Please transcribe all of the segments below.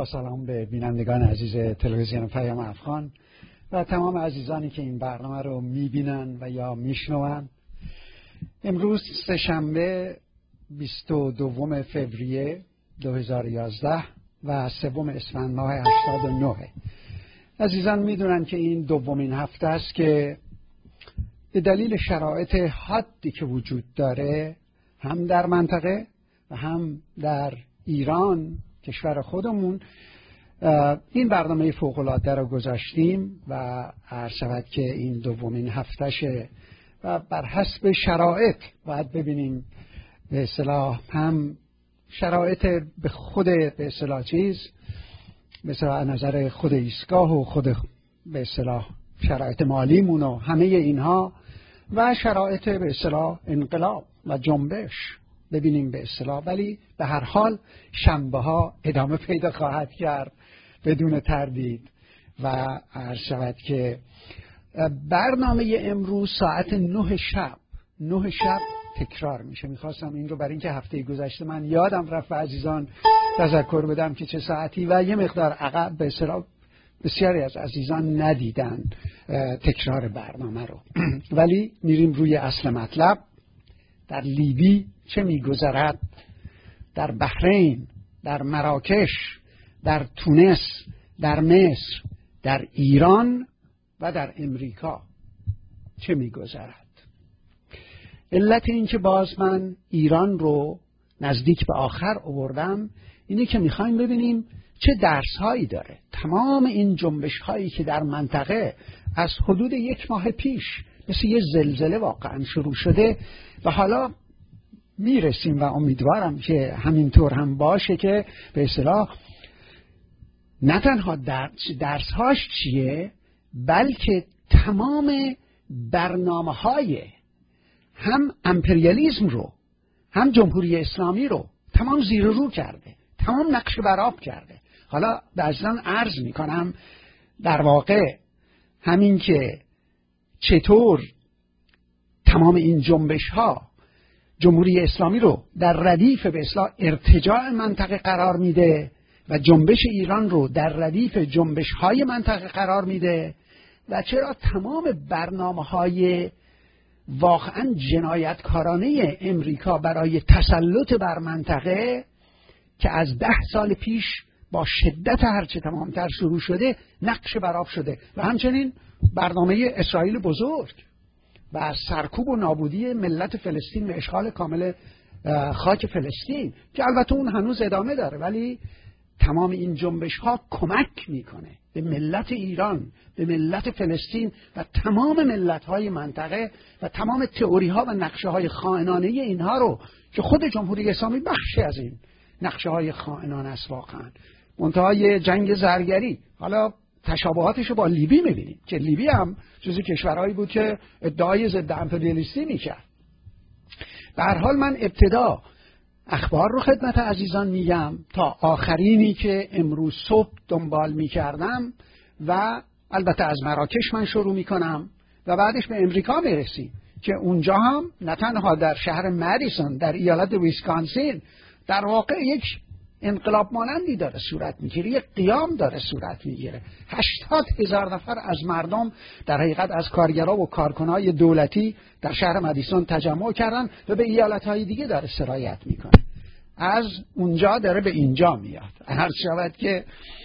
سلام به بینندگان عزیز تلویزیون پیام افغان و تمام عزیزانی که این برنامه رو میبینن و یا میشنون. امروز سه‌شنبه 22 فوریه 2011 و 3 اسفند ماه 89. عزیزان میدونن که این دومین هفته است که به دلیل شرایط حادی که وجود داره هم در منطقه و هم در ایران کشور خودمون این برنامه فوق‌العاده رو گذاشتیم و عرض شود که این دومین هفتهشه و بر حسب شرایط باید ببینیم به اصطلاح هم شرایط به خود به اصطلاح مثلا نظر خود ایستگاه و خود به اصطلاح شرایط مالیمون و همه اینها و شرایط به اصطلاح انقلاب و جنبش ببینیم به اصطلاح. ولی به هر حال شنبه ها ادامه پیدا خواهد کرد بدون تردید و عرض شود که برنامه امروز ساعت 9 شب تکرار میشه. میخواستم این رو برای اینکه هفته گذشته من یادم رفت عزیزان تذکر بدم که چه ساعتی و یه مقدار عقب به اصطلاح بسیاری از عزیزان ندیدن تکرار برنامه رو. ولی میریم روی اصل مطلب. در لیبی چه میگذرد، در بحرین، در مراکش، در تونس، در مصر، در ایران و در امریکا چه میگذرد. علت این که باز من ایران رو نزدیک به آخر آوردم اینه که میخوایم ببینیم چه درس هایی داره تمام این جنبش هایی که در منطقه از حدود 1 ماه پیش مثل یه زلزله واقعا شروع شده و حالا میرسیم و امیدوارم که همینطور هم باشه که به اصطلاح نه تنها درسهاش چیه بلکه تمام برنامه های هم امپریالیسم رو هم جمهوری اسلامی رو تمام زیر رو کرده، تمام نقش برآب کرده. حالا بعضن عرض میکنم در واقع همین که چطور تمام این جنبش ها جمهوری اسلامی رو در ردیف به اصطلاح ارتجاع منطقه قرار میده و جنبش ایران رو در ردیف جنبش های منطقه قرار میده و چرا تمام برنامه های واقعا جنایتکارانه امریکا برای تسلط بر منطقه که از 10 سال پیش با شدت هرچه تمامتر شروع شده نقش برآب شده و همچنین برنامه اسرائیل بزرگ و سرکوب و نابودی ملت فلسطین و اشغال کامل خاک فلسطین که البته اون هنوز ادامه داره، ولی تمام این جنبش ها کمک میکنه به ملت ایران، به ملت فلسطین و تمام ملت های منطقه و تمام تئوری ها و نقشه های خائنانه اینها رو که خود جمهوری اسلامی بخشی از این نقشه های خائنانه است واقعا. منتهای جنگ زرگری حالا تشابهاتش رو با لیبی میبینیم که لیبی هم جزو کشورهایی بود که ادعای ضد امپریالیستی میکرد. به هر حال من ابتدا اخبار رو خدمت عزیزان میگم تا آخرینی که امروز صبح دنبال میکردم و البته از مراکش من شروع میکنم و بعدش به امریکا میرسیم که اونجا هم نه تنها در شهر مدیسون در ایالت ویسکانسین در واقع یک انقلاب مانندی داره صورت میگیره، یک قیام داره صورت میگیره. 80,000 نفر از مردم در حقیقت از کارگرها و کارکنای دولتی در شهر مدیسون تجمع کردن و به ایالتهای دیگه داره سرایت میکنه. از اونجا داره به اینجا میاد. عرض شود که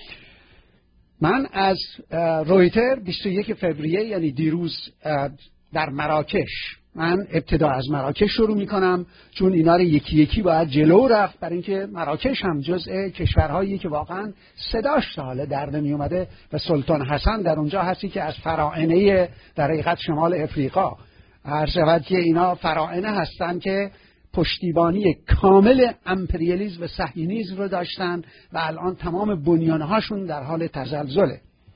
من از رویتر 21 فوریه یعنی دیروز در مراکش، من ابتدا از مراکش شروع میکنم چون اینا رو یکی یکی باید جلو رفت برای اینکه مراکش هم جزء کشورهایی که واقعا صداش تا حالا در نمی اومده و سلطان حسن در اونجا هستی که از فراعنه در حقیقت شمال افریقا. عرض شود که اینا فراعنه هستن که پشتیبانی کامل امپریالیسم و صهیونیسم رو داشتن و الان تمام بنیانهاشون در حال تزلزله.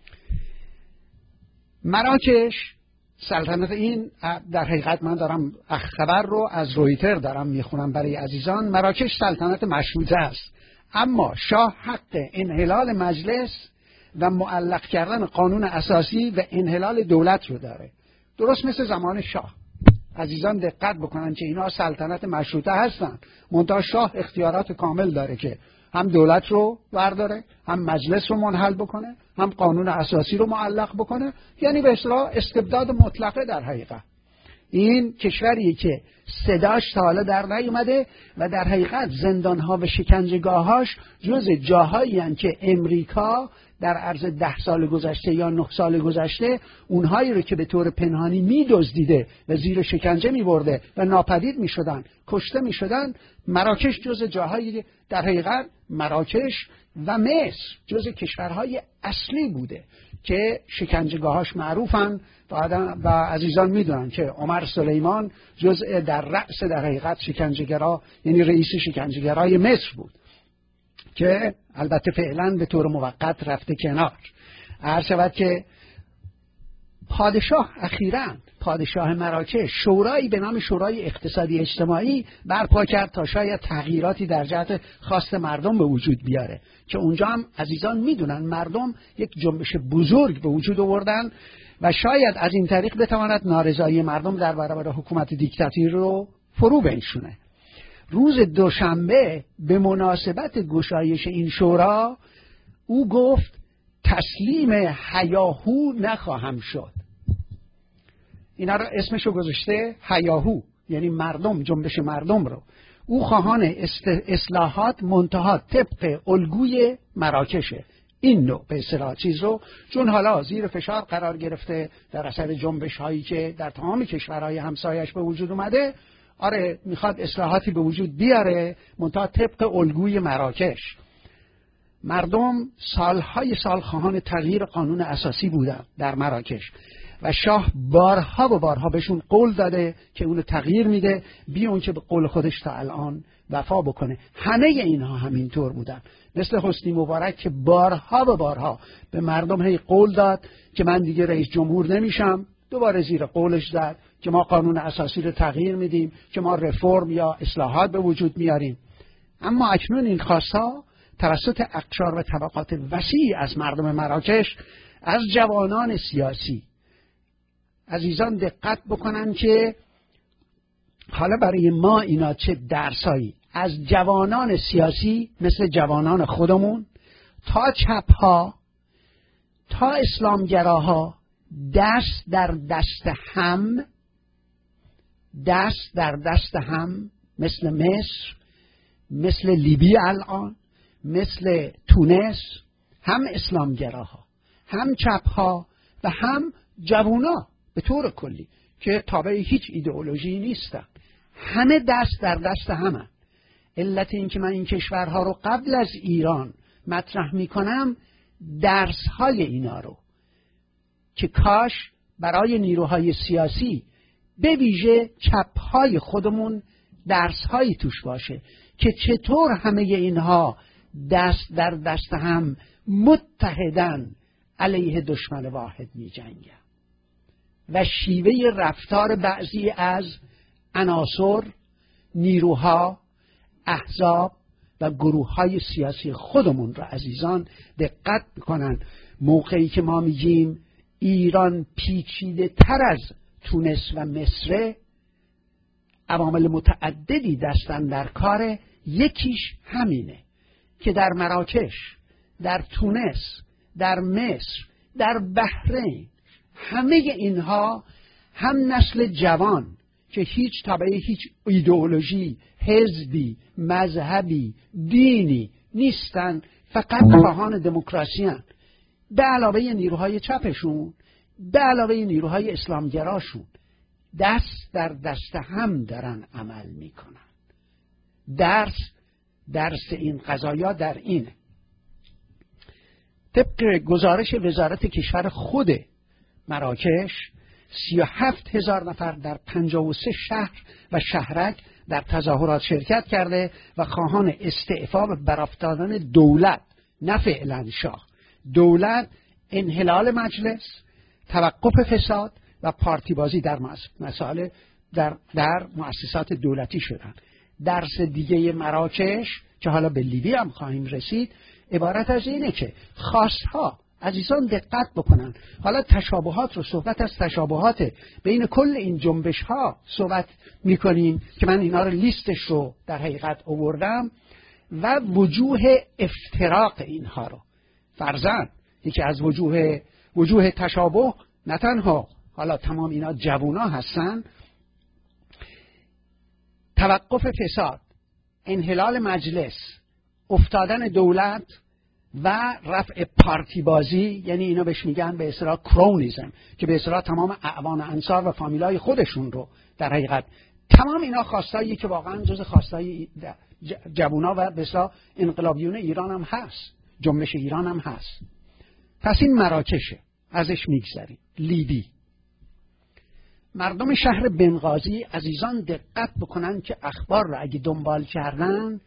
مراکش سلطنت این در حقیقت من دارم خبر رو از رویتر دارم میخونم برای عزیزان. مراکش سلطنت مشروطه است اما شاه حق انحلال مجلس و معلق کردن قانون اساسی و انحلال دولت رو داره، درست مثل زمان شاه. عزیزان دقت بکنن که اینا سلطنت مشروطه هستن منتها شاه اختیارات کامل داره که هم دولت رو برداره، هم مجلس رو منحل بکنه، هم قانون اساسی رو معلق بکنه، یعنی به اصطلاح استبداد مطلقه در حقیقت. این کشوریه که صداش تا حالا در نیومده و در حقیقت زندانها و شکنجهگاهاش جز جاهایی هستند که امریکا در عرض 10 سال گذشته یا 9 سال گذشته اونهایی رو که به طور پنهانی می‌دزدیده و زیر شکنجه می‌برده و ناپدید می‌شدن، کشته می‌شدن، مراکش جز جاهایی در حقیقت مراکش و مصر جز کشورهای اصلی بوده که شکنجهگاهاش معروفن و عزیزان میدونن که عمر سلیمان جزء در رأس در حقیقت شکنجهگرا، یعنی رئیس شکنجهگرای مصر بود که البته فعلا به طور موقت رفته کنار. عرض شود که پادشاه اخیراً پادشاه مراکش شورایی به نام شورای اقتصادی اجتماعی برپا کرد تا شاید تغییراتی در جهت خواست مردم به وجود بیاره که اونجا هم عزیزان میدونن مردم یک جنبش بزرگ به وجود آوردن و شاید از این طریق بتواند نارضایی مردم در برابر حکومت دیکتاتوری رو فرو بنشونه. روز دوشنبه به مناسبت گشایش این شورا او گفت تسلیم هیاهو نخواهم شد. اینا رو اسمشو گذاشته هیاهو، یعنی مردم، جنبش مردم رو. او خواهان اصلاحات منتها طبق الگوی مراکشه. این نوع به اصطلاح چیز رو چون حالا زیر فشار قرار گرفته در اثر جنبش هایی که در تمام کشورهای همسایش به وجود اومده، آره میخواد اصلاحاتی به وجود بیاره منتها طبق الگوی مراکش. مردم سالهای سال خواهان تغییر قانون اساسی بودن در مراکش و شاه بارها و بارها بهشون قول داده که اونو تغییر میده بی اون که به قول خودش تا الان وفا بکنه. همه اینها همینطور بودن، مثل حسنی مبارک که بارها و بارها به مردم هی قول داد که من دیگه رئیس جمهور نمیشم، دوباره زیر قولش زد که ما قانون اساسی رو تغییر میدیم، که ما رفرم یا اصلاحات به وجود میاریم. اما اکنون این خواستها توسط اقشار و طبقات وسیع از مردم مراکش، از جوانان سیاسی، عزیزان دقت بکنن که حالا برای ما اینا چه درسایی، از جوانان سیاسی مثل جوانان خودمون تا چپها تا اسلامگراها دست در دست هم مثل مصر، مثل لیبی الان، مثل تونس، هم اسلامگراها هم چپها و هم جوونا به طور کلی که تابع هیچ ایدئولوژی نیستن، همه دست در دست همه. علت این که من این کشورها رو قبل از ایران مطرح میکنم درسهای اینا رو که کاش برای نیروهای سیاسی به ویژه چپهای خودمون درسهایی توش باشه که چطور همه اینها دست در دست هم متحدن علیه دشمن واحد می جنگن و شیوه رفتار بعضی از عناصر، نیروها، احزاب و گروههای سیاسی خودمون را عزیزان دقت بکنن. موقعی که ما میگیم ایران پیچیده تر از تونس و مصر، عوامل متعددی دستن در کار. یکیش همینه که در مراکش، در تونس، در مصر، در بحرین، همه اینها هم نسل جوان که هیچ تابع هیچ ایدئولوژی، حزبی، مذهبی، دینی نیستن، فقط خواهان دموکراسی هستند، به علاوه نیروهای چپشون، به علاوه نیروهای اسلامگراشون، دست در دست هم دارن عمل میکنن. درس این قضایا در اینه. طبق گزارش وزارت کشور خود مراکش 37,000 نفر در 53 شهر و شهرک در تظاهرات شرکت کرده و خواهان استعفا و برافتادن دولت، نه فعلا شاه، دولت، انحلال مجلس، توقف فساد و پارتی بازی در مسائل در مؤسسات دولتی شدن. درس دیگه مراکش که حالا به لیبی هم خواهیم رسید عبارت از اینه که خواستها، عزیزان دقت بکنن، حالا تشابهات رو، صحبت از تشابهات بین کل این جنبش ها صحبت میکنیم که من اینا رو لیستش رو در حقیقت آوردم. و وجوه افتراق اینها رو. فرضاً یکی از وجوه تشابه، نه تنها حالا تمام اینا جوونا هستن، توقف فساد، انحلال مجلس، افتادن دولت و رفع پارتی بازی، یعنی اینا بهش میگن به اصطلاح کرونیزم، که به اصطلاح تمام اعوان انصار و فامیلای خودشون رو در حقیقت، تمام اینا خواستایی که واقعا جز خواستای جوونا و به اصطلاح انقلابیون ایران هم هست، جنبش ایران هم هست. پس این مراکشه، ازش میگذریم. لیبی، مردم شهر بنغازی عزیزان دقت بکنن که اخبار رو اگه دنبال کردن،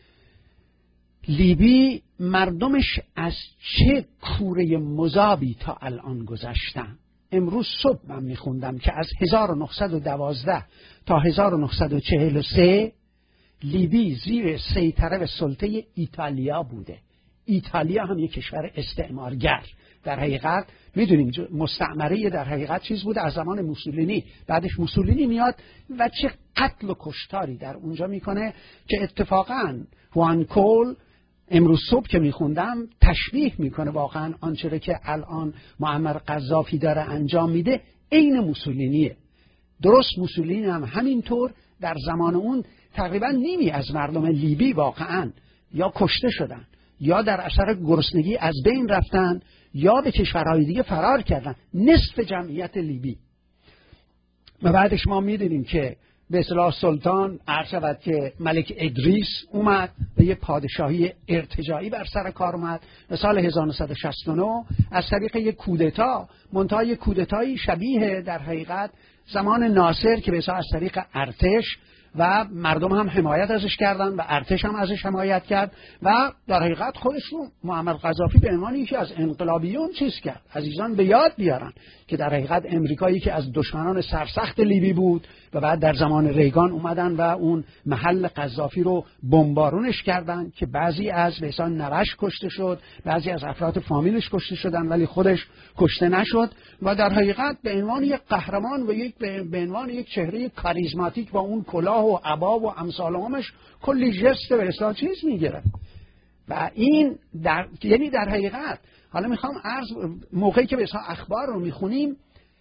لیبی مردمش از چه کوره مذابی تا الان گذشتن. امروز صبح من میخوندم که از 1912 تا 1943 لیبی زیر سیطره و سلطه ایتالیا بوده. ایتالیا هم یک کشور استعمارگر در حقیقت، میدونیم مستعمره در حقیقت چیز بوده از زمان موسولینی. بعدش موسولینی میاد و چه قتل و کشتاری در اونجا میکنه که اتفاقا هوان کول امروز صبح که میخوندم تشبیه میکنه واقعا آنچه که الان معمر قذافی داره انجام میده عین موسولینیه. درست موسولینی هم همینطور در زمان اون تقریبا نیمی از مردم لیبی واقعا یا کشته شدن یا در اثر گرسنگی از بین رفتن یا به کشورهای دیگه فرار کردن، نصف جمعیت لیبی. و بعدش ما میدونیم که به اصطلاح سلطان عرض شود که ملک ادریس اومد و یه پادشاهی ارتجاعی بر سر کار اومد و سال 1969 از طریق یک کودتا، منتها یک کودتایی شبیه در حقیقت زمان ناصر که به اصطلاح از طریق ارتش و مردم هم حمایت ازش کردن و ارتش هم ازش حمایت کرد و در حقیقت خودشون معمر قذافی به عنوان یکی از انقلابیون چیز کرد. عزیزان به یاد بیارن که در حقیقت امریکایی که از دشمنان سرسخت لیبی بود و بعد در زمان ریگان اومدن و اون محل قذافی رو بمبارونش کردن که بعضی از به اصطلاح نوش کشته شد، بعضی از افراد فامیلش کشته شدن ولی خودش کشته نشد و در حقیقت به عنوان یک قهرمان و به عنوان یک چهره کاریزماتیک با اون کلاه و عبا و امثالهمش کلی جست به اصطلاح چیز میگیره. و این یعنی در حقیقت حالا میخوام موقعی که به اصطلاح اخبار رو میخونیم،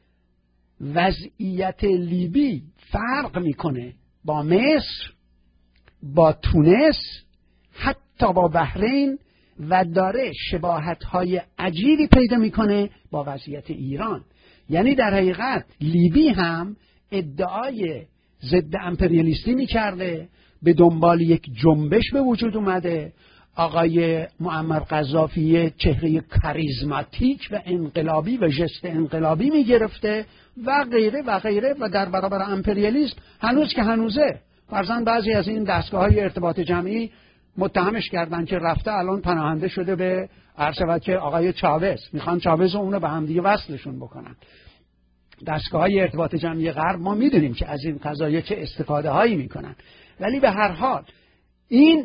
وضعیت لیبی فرق میکنه با مصر، با تونس، حتی با بحرین و داره شباهت‌های عجیبی پیدا میکنه با وضعیت ایران. یعنی در حقیقت لیبی هم ادعای ضد امپریالیستی میکرده، به دنبال یک جنبش به وجود اومده، آقای معمر قذافی چهره کاریزماتیک و انقلابی و ژست انقلابی میگرفته و غیره و غیره و در برابر امپریالیسم هنوز که هنوزه. فرضاً بعضی از این دستگاه‌های ارتباط جمعی متهمش کردن که رفته الان پناهنده شده به عرض که آقای چاوز، میخوان چاوز و اونو به هم دیگه وصلشون بکنن. دستگاه‌های ارتباط جمعی غرب ما میدونیم که از این قضایا چه استفاده هایی میکنن، ولی به هر حال این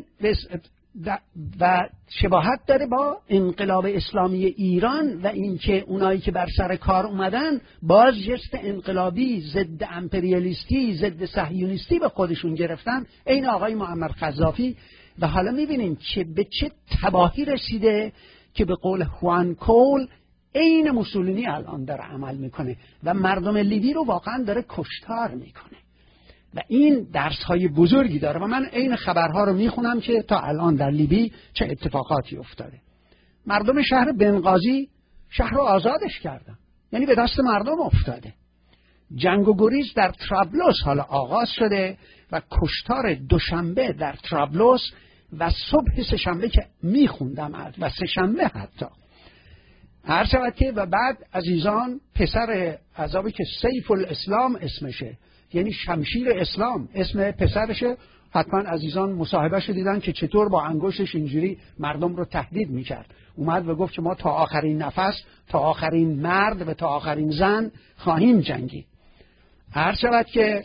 و شباهت داره با انقلاب اسلامی ایران و اینکه اونایی که بر سر کار اومدن باز جست انقلابی ضد امپریالیستی ضد صهیونیستی به خودشون گرفتن، این آقای معمر قذافی. و حالا میبینیم که به چه تباهی رسیده که به قول هوان کول عین موسولینی الان داره عمل میکنه و مردم لیبی رو واقعا داره کشتار میکنه و این درس های بزرگی داره. و من عین خبرها رو میخونم که تا الان در لیبی چه اتفاقاتی افتاده. مردم شهر بنغازی شهر رو آزادش کردن، یعنی به دست مردم افتاده. جنگ و گریز در طرابلس حالا آغاز شده و کشتار دوشنبه در طرابلس و صبح سه‌شنبه که میخوندم و سه‌شنبه حتی هر شود که و بعد عزیزان پسر عذابی که سیف الاسلام اسمشه، یعنی شمشیر اسلام اسم پسرشه، حتما عزیزان مصاحبهش دیدن که چطور با انگشتش اینجوری مردم رو تهدید میکرد. اومد و گفت که ما تا آخرین نفس، تا آخرین مرد و تا آخرین زن خواهیم جنگید. هر شود که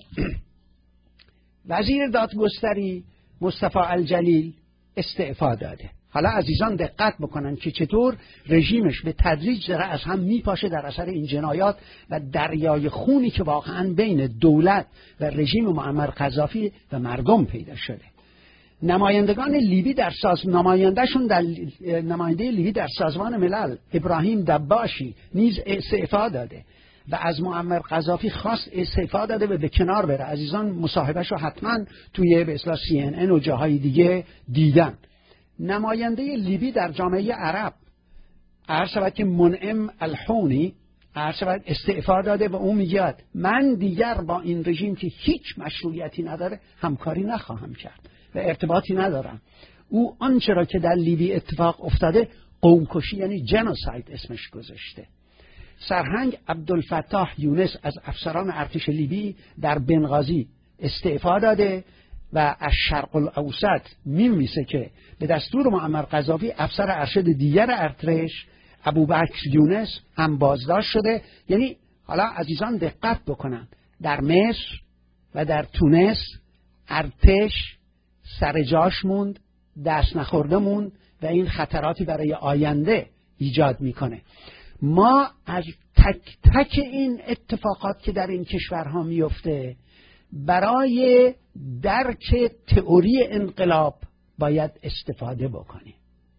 وزیر دادگستری مصطفی الجلیل استعفا داده. حالا عزیزان دقت بکنن که چطور رژیمش به تدریج داره از هم میپاشه در اثر این جنایات و دریای خونی که واقعا بین دولت و رژیم معمر قذافی و مردم پیدا شده. نمایندگان لیبی در نماینده لیبی در سازمان ملل ابراهیم دباشی نیز استعفا داده و از معمر قذافی خواست استعفا داده و به کنار بره. عزیزان مصاحبهشو حتما توی به اصطلاح CNN و جاهای دیگه دیدن. نماینده لیبی در جامعه عرب عرض شود که منعم الحونی عرض شود استعفا داده و اون میگه من دیگر با این رژیم که هیچ مشروعیتی نداره همکاری نخواهم کرد و ارتباطی ندارم. او آنچه را که در لیبی اتفاق افتاده قومکشی یعنی جنوساید اسمش گذاشته. سرهنگ عبدالفتاح یونس از افسران ارتش لیبی در بنغازی استعفا داده و از شرق الاوسط می‌نویسه که به دستور معمر قذافی افسر ارشد دیگر ارتش ابوبکر یونس هم بازداشت شده. یعنی حالا عزیزان دقت بکنن، در مصر و در تونس ارتش سر جاش موند، دست نخورده موند و این خطراتی برای آینده ایجاد میکنه. ما از تک تک این اتفاقات که در این کشورها میفته برای درک تئوری انقلاب باید استفاده بکنیم.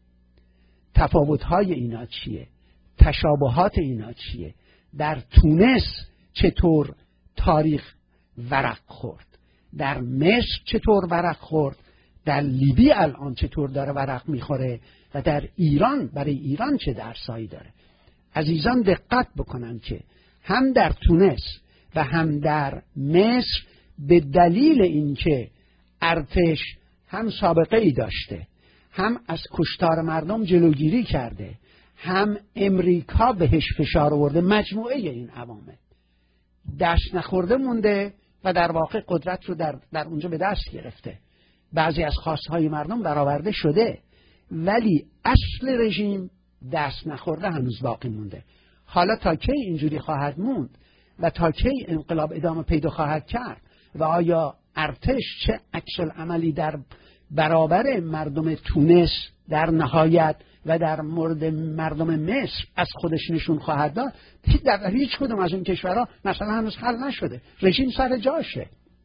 تفاوت‌های اینا چیه؟ تشابهات اینا چیه؟ در تونس چطور تاریخ ورق خورد؟ در مصر چطور ورق خورد؟ در لیبی الان چطور داره ورق میخوره؟ و در ایران برای ایران چه درسایی داره؟ عزیزان دقت بکنن که هم در تونس و هم در مصر به دلیل اینکه ارتش هم سابقه ای داشته، هم از کشتار مردم جلوگیری کرده، هم امریکا بهش فشار آورده، مجموعه این عوامل دست نخورده مونده و در واقع قدرت رو در اونجا به دست گرفته. بعضی از خواستهای مردم برآورده شده ولی اصل رژیم دست نخورده هنوز باقی مونده. حالا تا کی اینجوری خواهد موند و تا کی انقلاب ادامه پیدا خواهد کرد و آیا ارتش چه عکس‌العملی در برابر مردم تونس در نهایت و در مورد مردم مصر از خودش نشون خواهد داد؟ در هیچ کدوم از این کشورها مثلا هنوز حل نشده، رژیم سر جاشه.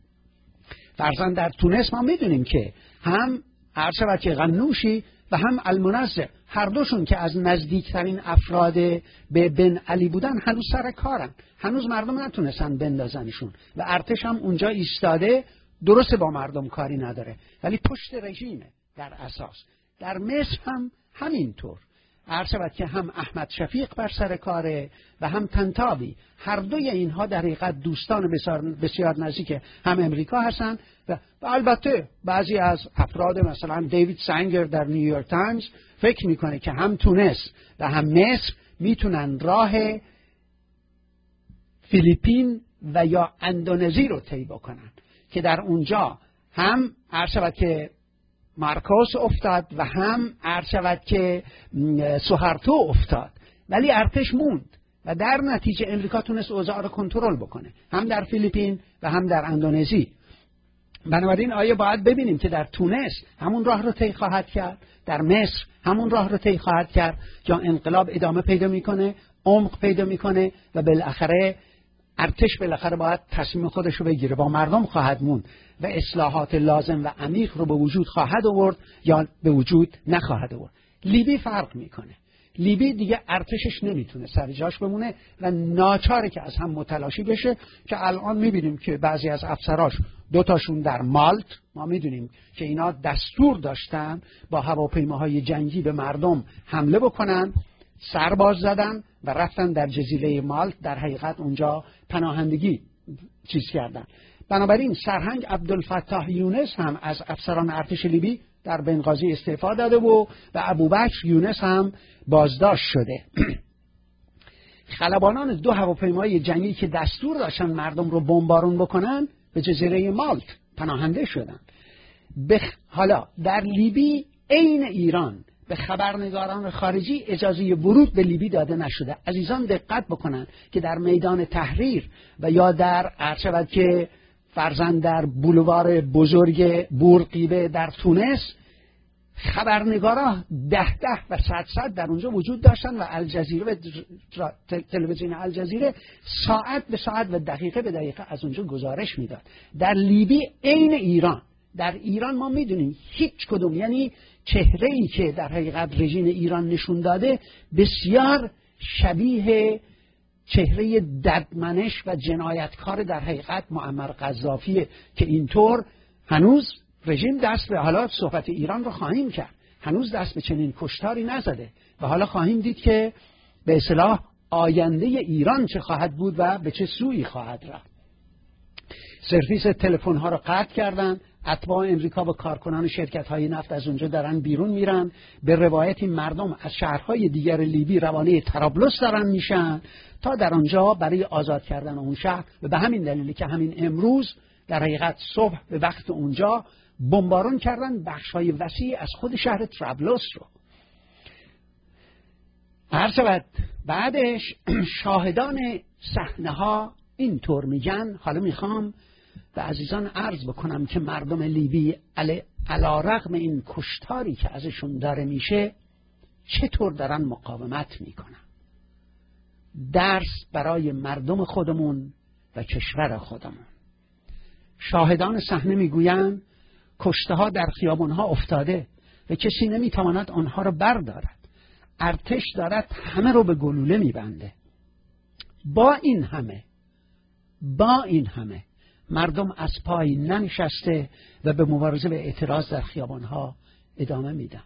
فرضاً در تونس ما میدونیم که هم عرض شود که غنوشی و هم المنظر هر دوشون که از نزدیکترین افراد به بن علی بودن هنوز سر کارن، هنوز مردم نتونستن بندازنشون و ارتش هم اونجا ایستاده، درست با مردم کاری نداره ولی پشت رژیمه در اساس. در مصر هم همینطور عرض شود که هم احمد شفیق بر سر کاره و هم طنطاوی، هر دوی اینها در حقیقت دوستان بسیار نزدیک هم امریکا هستن و البته بعضی از افراد مثلا دیوید سنگر در نیویورک تایمز فکر میکنه که هم تونس و هم مصر میتونن راه فیلیپین و یا اندونزی رو طی بکنن که در اونجا هم عرض شود که مارکوس افتاد و هم عرض شود که سوهارتو افتاد ولی ارتش موند و در نتیجه امریکا تونست اوضاع رو کنترل بکنه هم در فیلیپین و هم در اندونزی. بنابراین آیا باید ببینیم که در تونس همون راه رو طی خواهد کرد، در مصر همون راه رو طی خواهد کرد یا انقلاب ادامه پیدا میکنه، عمق پیدا میکنه و بالاخره ارتش بالاخره باید تصمیم خودش رو بگیره، با مردم خواهد موند و اصلاحات لازم و عمیق رو به وجود خواهد آورد یا به وجود نخواهد آورد. لیبی فرق میکنه. لیبی دیگه ارتشش نمیتونه سر جاش بمونه و ناچاره که از هم متلاشی بشه که الان میبینیم که بعضی از افسراش دوتاشون در مالت، ما میدونیم که اینا دستور داشتن با هواپیماهای جنگی به مردم حمله بکنن، سرباز زدن و رفتن در جزیره مالت، در حقیقت اونجا پناهندگی چیز کردن. بنابراین سرهنگ عبدالفتاح یونس هم از افسران ارتش لیبی در بنغازی استعفا داده و ابوبکر یونس هم بازداشت شده. خلبانان دو هواپیمای جنگی که دستور داشتن مردم رو بمبارون بکنن به جزیره مالت پناهنده شدن. حالا در لیبی عین ایران به خبرنگاران خارجی اجازه ورود به لیبی داده نشده. عزیزان دقت بکنن که در میدان تحریر و یا در عرض شود که فرزند در بولوار بزرگ بورقیبه در تونس خبرنگارا 10 و 100 در اونجا وجود داشتن و الجزیره و تلویزیون الجزیره ساعت به ساعت و دقیقه به دقیقه از اونجا گزارش میداد. در لیبی عین ایران در ایران ما میدونیم هیچ کدوم، یعنی چهره‌ای که در حقیقت رژیم ایران نشون داده بسیار شبیه چهره ددمنش و جنایتکار در حقیقت معمر قذافیه که اینطور هنوز رژیم دست به، حالا صحبت ایران رو خواهیم کرد، هنوز دست به چنین کشتاری نزده و حالا خواهیم دید که به اصطلاح آینده ایران چه خواهد بود و به چه سویی خواهد رفت. سرویس تلفن ها رو قطع کردن، اتباع امریکا و کارکنان شرکت های نفت از اونجا دارن بیرون میرن. به روایتی مردم از شهرهای دیگر لیبی روانه طرابلس دارن میشن تا در آنجا برای آزاد کردن اون شهر، و به همین دلیلی که همین امروز در حقیقت صبح به وقت اونجا بمبارون کردن بخش‌های وسیع از خود شهر طرابلس رو. بعدش شاهدان صحنه ها اینطور میگن. حالا میخوام به عزیزان عرض بکنم که مردم لیبی علی‌رغم این کشتاری که ازشون داره میشه چطور دارن مقاومت میکنن. درس برای مردم خودمون و کشور خودمون. شاهدان صحنه میگویند کشته ها در خیابون ها افتاده و کسی نمیتواند آنها را بردارد. ارتش دارد همه رو به گلوله میبنده. با این همه مردم از پای ننشسته و به مبارزه و اعتراض در خیابان ها ادامه میدن.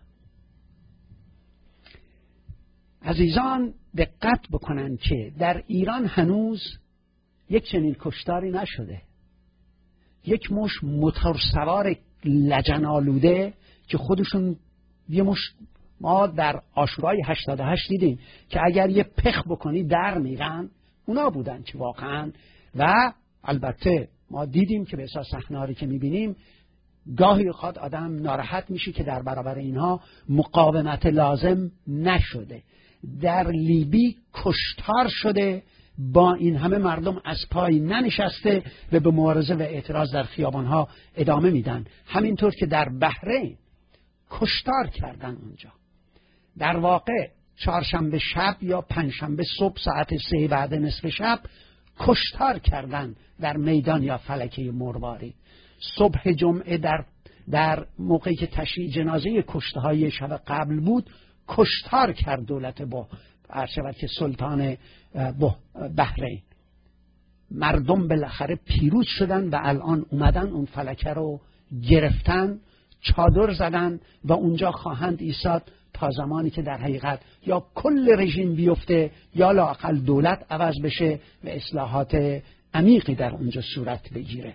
عزیزان دقت بکنن که در ایران هنوز یک چنین کشتاری نشده. یک مش موتورسوار لجن‌آلوده که خودشون یه مش، ما در عاشورای 88 دیدیم که اگر یه پخ بکنی در میرن، اونا بودن که واقعا. و البته ما دیدیم که به اساس صحنه‌ای که میبینیم گاهی اوقات آدم ناراحت میشه که در برابر اینها مقاومت لازم نشده. در لیبی کشتار شده، با این همه مردم از پای ننشسته و به مبارزه و اعتراض در خیابانها ادامه میدن. همینطور که در بحرین کشتار کردن اونجا. در واقع چهارشنبه شب یا پنجشنبه صبح ساعت 3 بعد نصف شب کشتار کردن در میدان یا فلکه مروارید. صبح جمعه در موقعی که تشییع جنازه کشته های شب قبل بود کشتار کرد دولت عرشبت که سلطان بحرین. مردم بالاخره پیروز شدن و الان اومدن اون فلکه رو گرفتن، چادر زدن و اونجا خواهند ایستاد تا زمانی که در حقیقت یا کل رژیم بیفته یا لااقل دولت عوض بشه و اصلاحات عمیقی در اونجا صورت بگیره.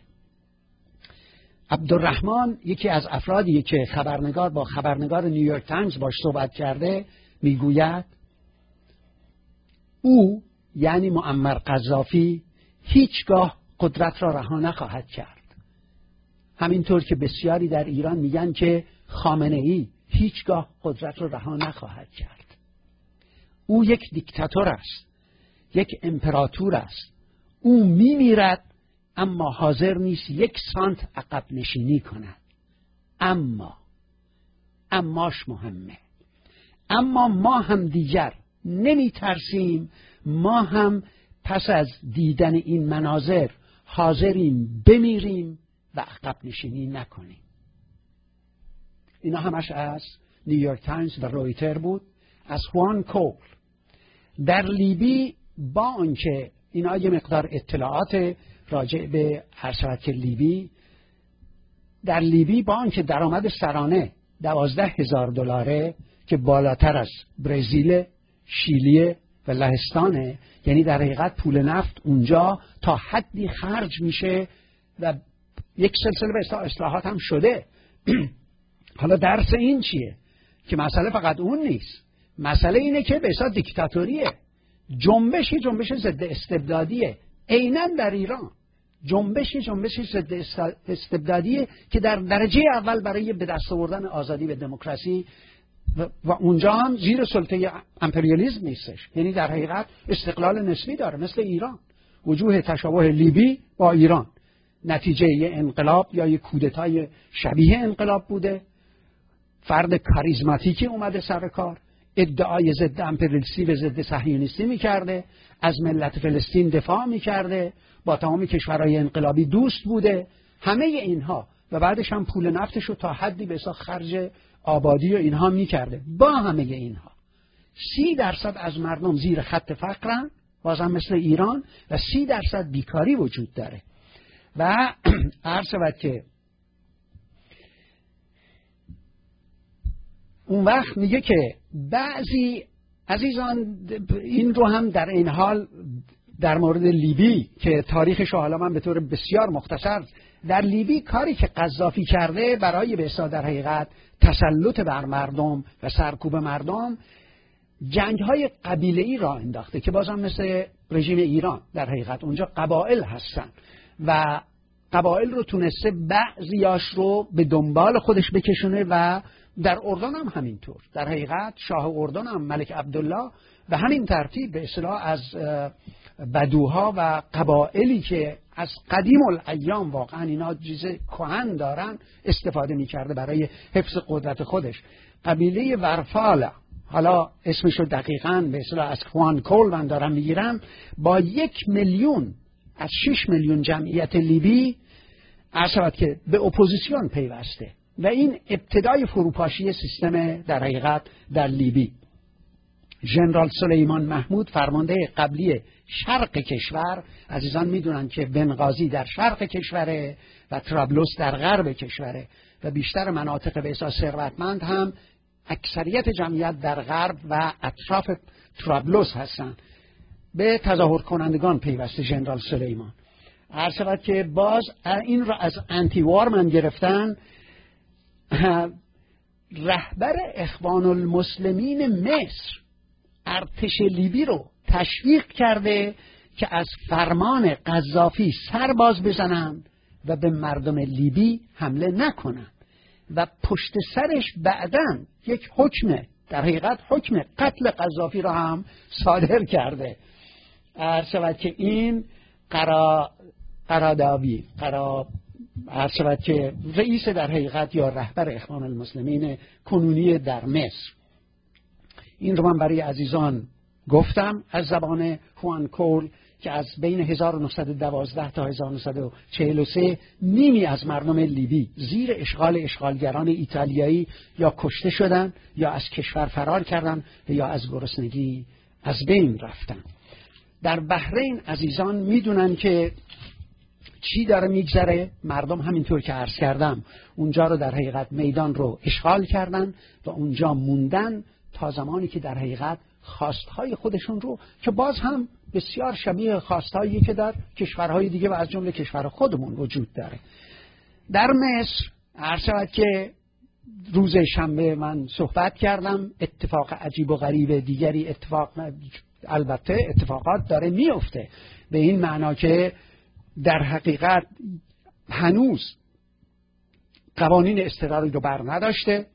عبدالرحمن یکی از افرادی که خبرنگار نیویورک تایمز باش صحبت کرده میگوید او یعنی معمر قذافی هیچگاه قدرت را رها نخواهد کرد. همینطور که بسیاری در ایران میگن که خامنه‌ای هیچگاه قدرت را رها نخواهد کرد. او یک دیکتاتور است، یک امپراتور است. او میمیرد اما حاضر نیست یک سانت عقب نشینی کند. اماش مهمه. اما ما هم دیگر نمی ترسیم. ما هم پس از دیدن این مناظر حاضریم بمیریم و عقب نشینی نکنیم. اینا همش از نیویورک تایمز و رویتر بود. از خوان کول. در لیبی با آنکه اینا یه مقدار اطلاعات راجع به حرشبت لیبی، در لیبی با آنکه درآمد سرانه $12,000 که بالاتر از برزیل، شیلی و لهستانه، یعنی در حقیقت پول نفت اونجا تا حدی خرج میشه و یک سلسله به اصلاحات هم شده. حالا درس این چیه؟ که مسئله فقط اون نیست. مسئله اینه که به اصلاح دیکتاتوریه. جنبش ضد استبدادیه. عیناً در ایران جنبش ضد استبدادیه که در درجه اول برای به دست آوردن آزادی و دموکراسی و اونجا هم زیر سلطه امپریالیسم نیستش. یعنی در حقیقت استقلال نسبی داره مثل ایران. وجوه تشابه لیبی با ایران نتیجه یه انقلاب یا یه کودتای شبیه انقلاب بوده. فرد کاریزماتیکی اومده سر کار، ادعای ضد امپریالیستی و ضد صهیونیستی میکرده، از ملت فلسطین دفاع میکرده، با تمام کشورهای انقلابی دوست بوده. همه اینها و بعدش هم پول نفتش رو تا حدی به حساب خرج آبادی و اینها میکرده. با همه اینها 30% از مردم زیر خط فقرن، بازم مثل ایران، و 30% بیکاری وجود داره. و عرض شود که اون وقت میگه که بعضی عزیزان این رو هم در این حال در مورد لیبی که تاریخش رو حالا من به طور بسیار مختصر، در لیبی کاری که قذافی کرده برای به اصطلاح در حقیقت تسلط بر مردم و سرکوب مردم، جنگ‌های قبیله‌ای را انداخته که بازم مثل رژیم ایران در حقیقت اونجا قبایل هستن و قبایل رو تونسته بعضیاش رو به دنبال خودش بکشونه و در اردن هم همینطور. در حقیقت شاه اردن هم ملک عبدالله به همین ترتیب به اصطلاح از بدوها و قبایلی که از قدیم الایام واقعا اینا چیز کهن دارن استفاده می‌کرده برای حفظ قدرت خودش. قبیله ورفالا، حالا اسمشو دقیقاً به اصطلاح از خوان کول من دارم میگیرم، با 1 میلیون از 6 میلیون جمعیت لیبی عرض که به اپوزیسیون پیوسته و این ابتدای فروپاشی سیستم در حقیقت در لیبی. ژنرال سلیمان محمود فرمانده قبلی شرق کشور، عزیزان میدونن که بنغازی در شرق کشوره و طرابلس در غرب کشوره و بیشتر مناطق به احساس ثروتمند هم اکثریت جمعیت در غرب و اطراف طرابلس هستن. به تظاهر کنندگان پیوسته ژنرال سلیمان. عرض شود که باز این را از انتی وارمن گرفتن. رهبر اخوان المسلمین مصر ارتش لیبی رو تشویق کرده که از فرمان قذافی سر باز بزنن و به مردم لیبی حمله نکنن و پشت سرش بعداً یک حکم در حقیقت حکم قتل قذافی را هم صادر کرده. عرض شود که این قراداوی عرض شود که رئیس در حقیقت یا رهبر اخوان المسلمین کنونی در مصر. این رو من برای عزیزان گفتم از زبان خوان کول که از بین 1912 تا 1943 نیمی از مردم لیبی زیر اشغال اشغالگران ایتالیایی یا کشته شدن یا از کشور فرار کردن یا از گرسنگی از بین رفتن. در بحرین عزیزان میدونن که چی داره میگذره. مردم همینطور که عرض کردم اونجا رو در حقیقت میدان رو اشغال کردن و اونجا موندن تا زمانی که در حقیقت خواستهای خودشون رو که باز هم بسیار شبیه خواستهایی که در کشورهای دیگه و از جمله کشور خودمون وجود داره. در مصر عرض شود که روز شنبه من صحبت کردم، اتفاق عجیب و غریب دیگری البته اتفاقات داره میفته به این معنا که در حقیقت هنوز قوانین اضطراری رو بر نداشته.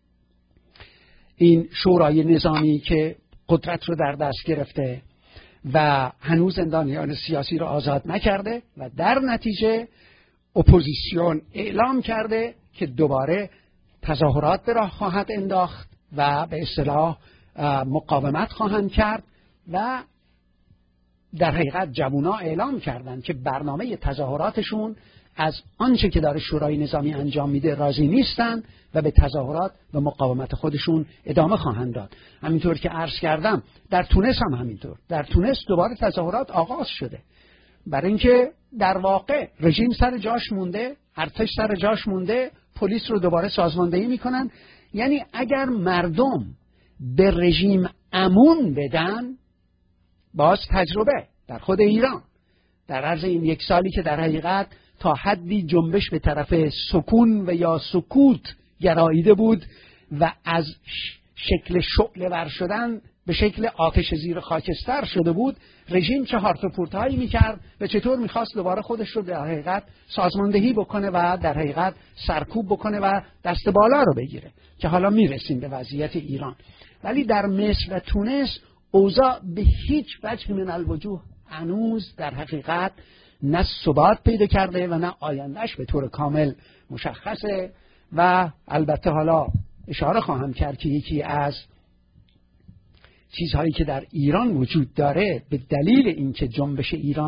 این شورای نظامی که قدرت رو در دست گرفته و هنوز زندانیان سیاسی رو آزاد نکرده و در نتیجه اپوزیسیون اعلام کرده که دوباره تظاهرات به راه خواهد انداخت و به اصطلاح مقاومت خواهند کرد و در حقیقت جوونا اعلام کردند که برنامه تظاهراتشون از آنچه که داره شورای نظامی انجام میده راضی نیستن و به تظاهرات و مقاومت خودشون ادامه خواهند داد. همینطور که عرض کردم در تونس هم همینطور. در تونس دوباره تظاهرات آغاز شده برای اینکه در واقع رژیم سر جاش مونده، ارتش سر جاش مونده، پلیس رو دوباره سازماندهی میکنن. یعنی اگر مردم به رژیم امون بدن، باز تجربه در خود ایران در عرض این 1 سالی که در حقیقت تا حدی جنبش به طرف سکون و یا سکوت گراییده بود و از شکل شعله ور شدن به شکل آتش زیر خاکستر شده بود، رژیم چه هارت و پورتایی میکرد و چطور میخواست دوباره خودش رو در حقیقت سازماندهی بکنه و در حقیقت سرکوب بکنه و دست بالا رو بگیره که حالا میرسیم به وضعیت ایران. ولی در مصر و تونس اوضاع به هیچ وجه من الوجوه هنوز در حقیقت نه ثبات پیدا کرده و نه آیندهش به طور کامل مشخصه. و البته حالا اشاره خواهم کرد که یکی از چیزهایی که در ایران وجود داره به دلیل اینکه جنبش ایران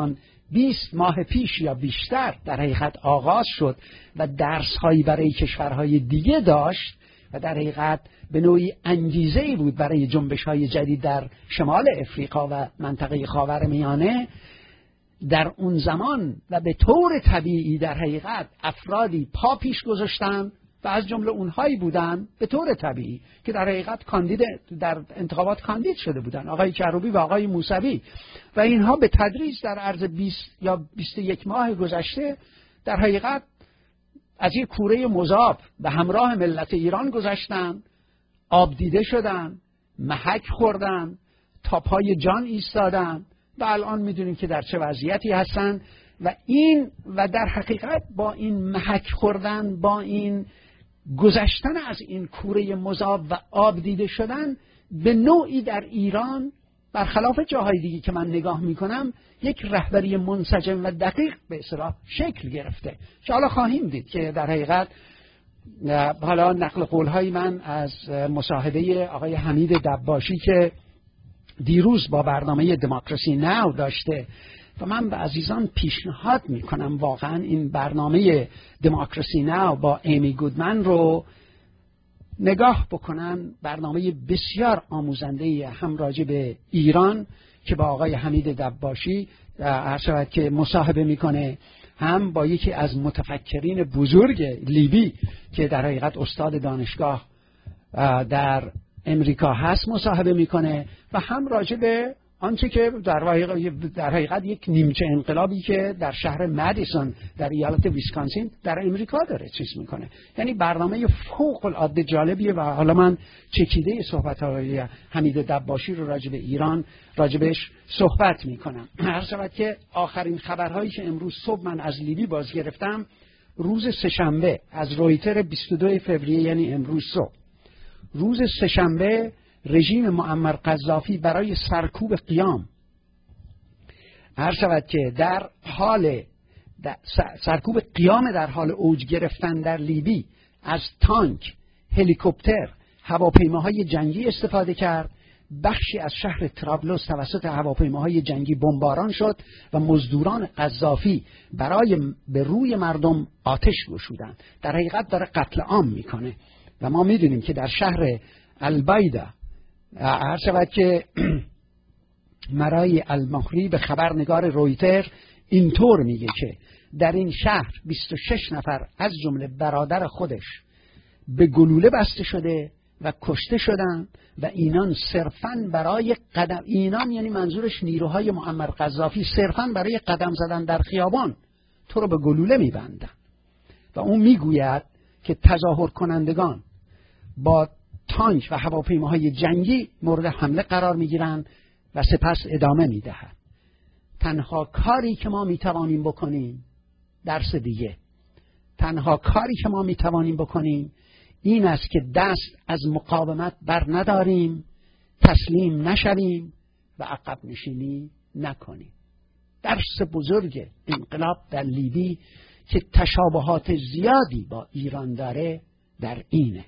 20 ماه پیش یا بیشتر در حقیقت آغاز شد و درس‌هایی برای کشورهای دیگه داشت و در حقیقت به نوعی انگیزه‌ای بود برای جنبش‌های جدید در شمال افریقا و منطقه خاورمیانه، در اون زمان و به طور طبیعی در حقیقت افرادی پا پیش گذاشتن و از جمله اونهایی بودن به طور طبیعی که در حقیقت در انتخابات کاندید شده بودن، آقای کروبی و آقای موسوی، و اینها به تدریج در عرض 20 یا 21 ماه گذشته در حقیقت از یک کوره مذاب به همراه ملت ایران گذشتن، آب دیده شدن، محک خوردن، تا پای جان ایستادن و الان میدونیم که در چه وضعیتی هستن. و در حقیقت با این محک خوردن، با این گذشتن از این کوره مذاب و آب دیده شدن، به نوعی در ایران برخلاف جاهای دیگه که من نگاه میکنم یک رهبری منسجم و دقیق به اصطلاح شکل گرفته که حالا خواهیم دید که در حقیقت حالا نقل قولهای من از مصاحبه آقای حمید دباشی که دیروز با برنامه دموکراسی ناو داشته و من به عزیزان پیشنهاد میکنم واقعا این برنامه دموکراسی ناو با ایمی گودمن رو نگاه بکنن. برنامه بسیار آموزنده هم راجع به ایران که با آقای حمید دباشی هر شود که مصاحبه میکنه، هم با یکی از متفکرین بزرگ لیبی که در حقیقت استاد دانشگاه در امریکا هست مصاحبه میکنه، و هم راجع به آنچه که در حقیقت یک نیمچه انقلابی که در شهر مدیسون در ایالت ویسکانسین در امریکا داره چیز میکنه. یعنی برنامه فوق العاده جالبیه و حالا من چکیده صحبت‌های حمید دباشی رو راجع به ایران راجبش صحبت میکنم. هر شود که آخرین خبرهایی که امروز صبح من از لیبی باز گرفتم، روز سه‌شنبه از رویتر 22 فوریه یعنی امروز صبح، روز سه‌شنبه رژیم معمر قذافی برای سرکوب قیام، هر شود که در حال سرکوب قیام در حال اوج گرفتن در لیبی، از تانک، هلیکوپتر، هواپیماهای جنگی استفاده کرد. بخشی از شهر طرابلس توسط هواپیماهای جنگی بمباران شد و مزدوران قذافی به روی مردم آتش گشودند. در حقیقت داره قتل عام میکنه و ما میدونیم که در شهر البیدا، هر شود که مرای المهری به خبرنگار رویتر اینطور میگه که در این شهر 26 نفر از جمله برادر خودش به گلوله بسته شده و کشته شدن و اینان صرفاً برای قدم، اینان یعنی منظورش نیروهای معمر قذافی، صرفاً برای قدم زدن در خیابان تو رو به گلوله میبندن. و اون میگوید که تظاهر کنندگان با تانک و هواپیماهای جنگی مورد حمله قرار میگیرن و سپس ادامه میدهن. تنها کاری که ما میتوانیم بکنیم، درس دیگه، تنها کاری که ما میتوانیم بکنیم این است که دست از مقاومت بر نداریم، تسلیم نشویم و عقب نشینی نکنیم. درس بزرگ انقلاب در لیبی که تشابهات زیادی با ایران داره در اینه.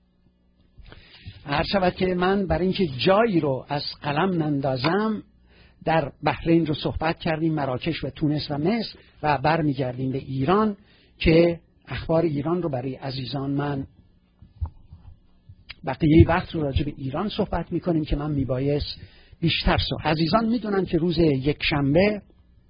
هر شود که من برای اینکه جایی رو از قلم نندازم، در بحرین رو صحبت کردیم، مراکش و تونس و مصر، و برمیگردیم به ایران که اخبار ایران رو برای عزیزان من بقیه وقت رو راجع به ایران صحبت میکنیم که من میبایست بیشتر عزیزان میدونن که روز یکشنبه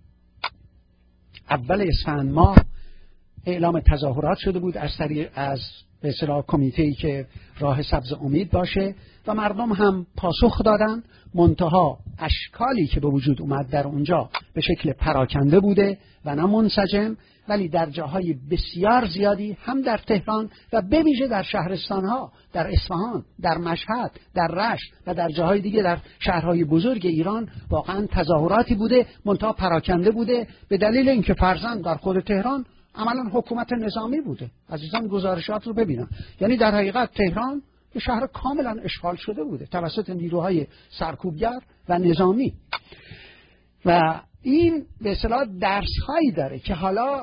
اول اسفند ماه اعلام تظاهرات شده بود از به اصطلاح کمیته‌ای که راه سبز امید باشه و مردم هم پاسخ دادن، منتها اشکالی که به وجود اومد در اونجا به شکل پراکنده بوده و نه منسجم، ولی در جاهای بسیار زیادی هم در تهران و به ویژه در شهرستانها، در اصفهان، در مشهد، در رشت و در جاهای دیگه در شهرهای بزرگ ایران واقعا تظاهراتی بوده، منتها پراکنده بوده، به دلیل اینکه فرضاً در خود تهران عملاً حکومت نظامی بوده. عزیزان گزارشات رو ببینن، یعنی در حقیقت تهران یه شهر کاملا اشغال شده بوده توسط نیروهای سرکوبگر و نظامی. و این به اصطلاح درس‌هایی داره که حالا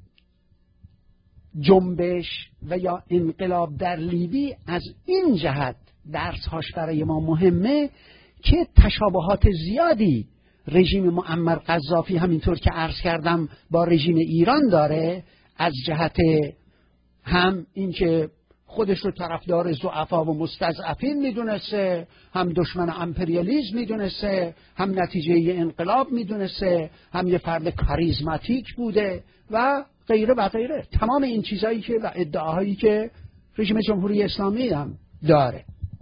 جنبش و یا انقلاب در لیبی از این جهت درس‌هاش برای ما مهمه که تشابهات زیادی رژیم معمر قذافی همینطور که عرض کردم با رژیم ایران داره، از جهت هم اینکه خودش رو طرفدار ضعفا و مستضعفین میدونسته، هم دشمن امپریالیسم میدونسته، هم نتیجه انقلاب میدونسته، هم یه فرد کاریزماتیک بوده و غیره و غیره. تمام این چیزایی که و ادعاهایی که رژیم جمهوری اسلامی هم داره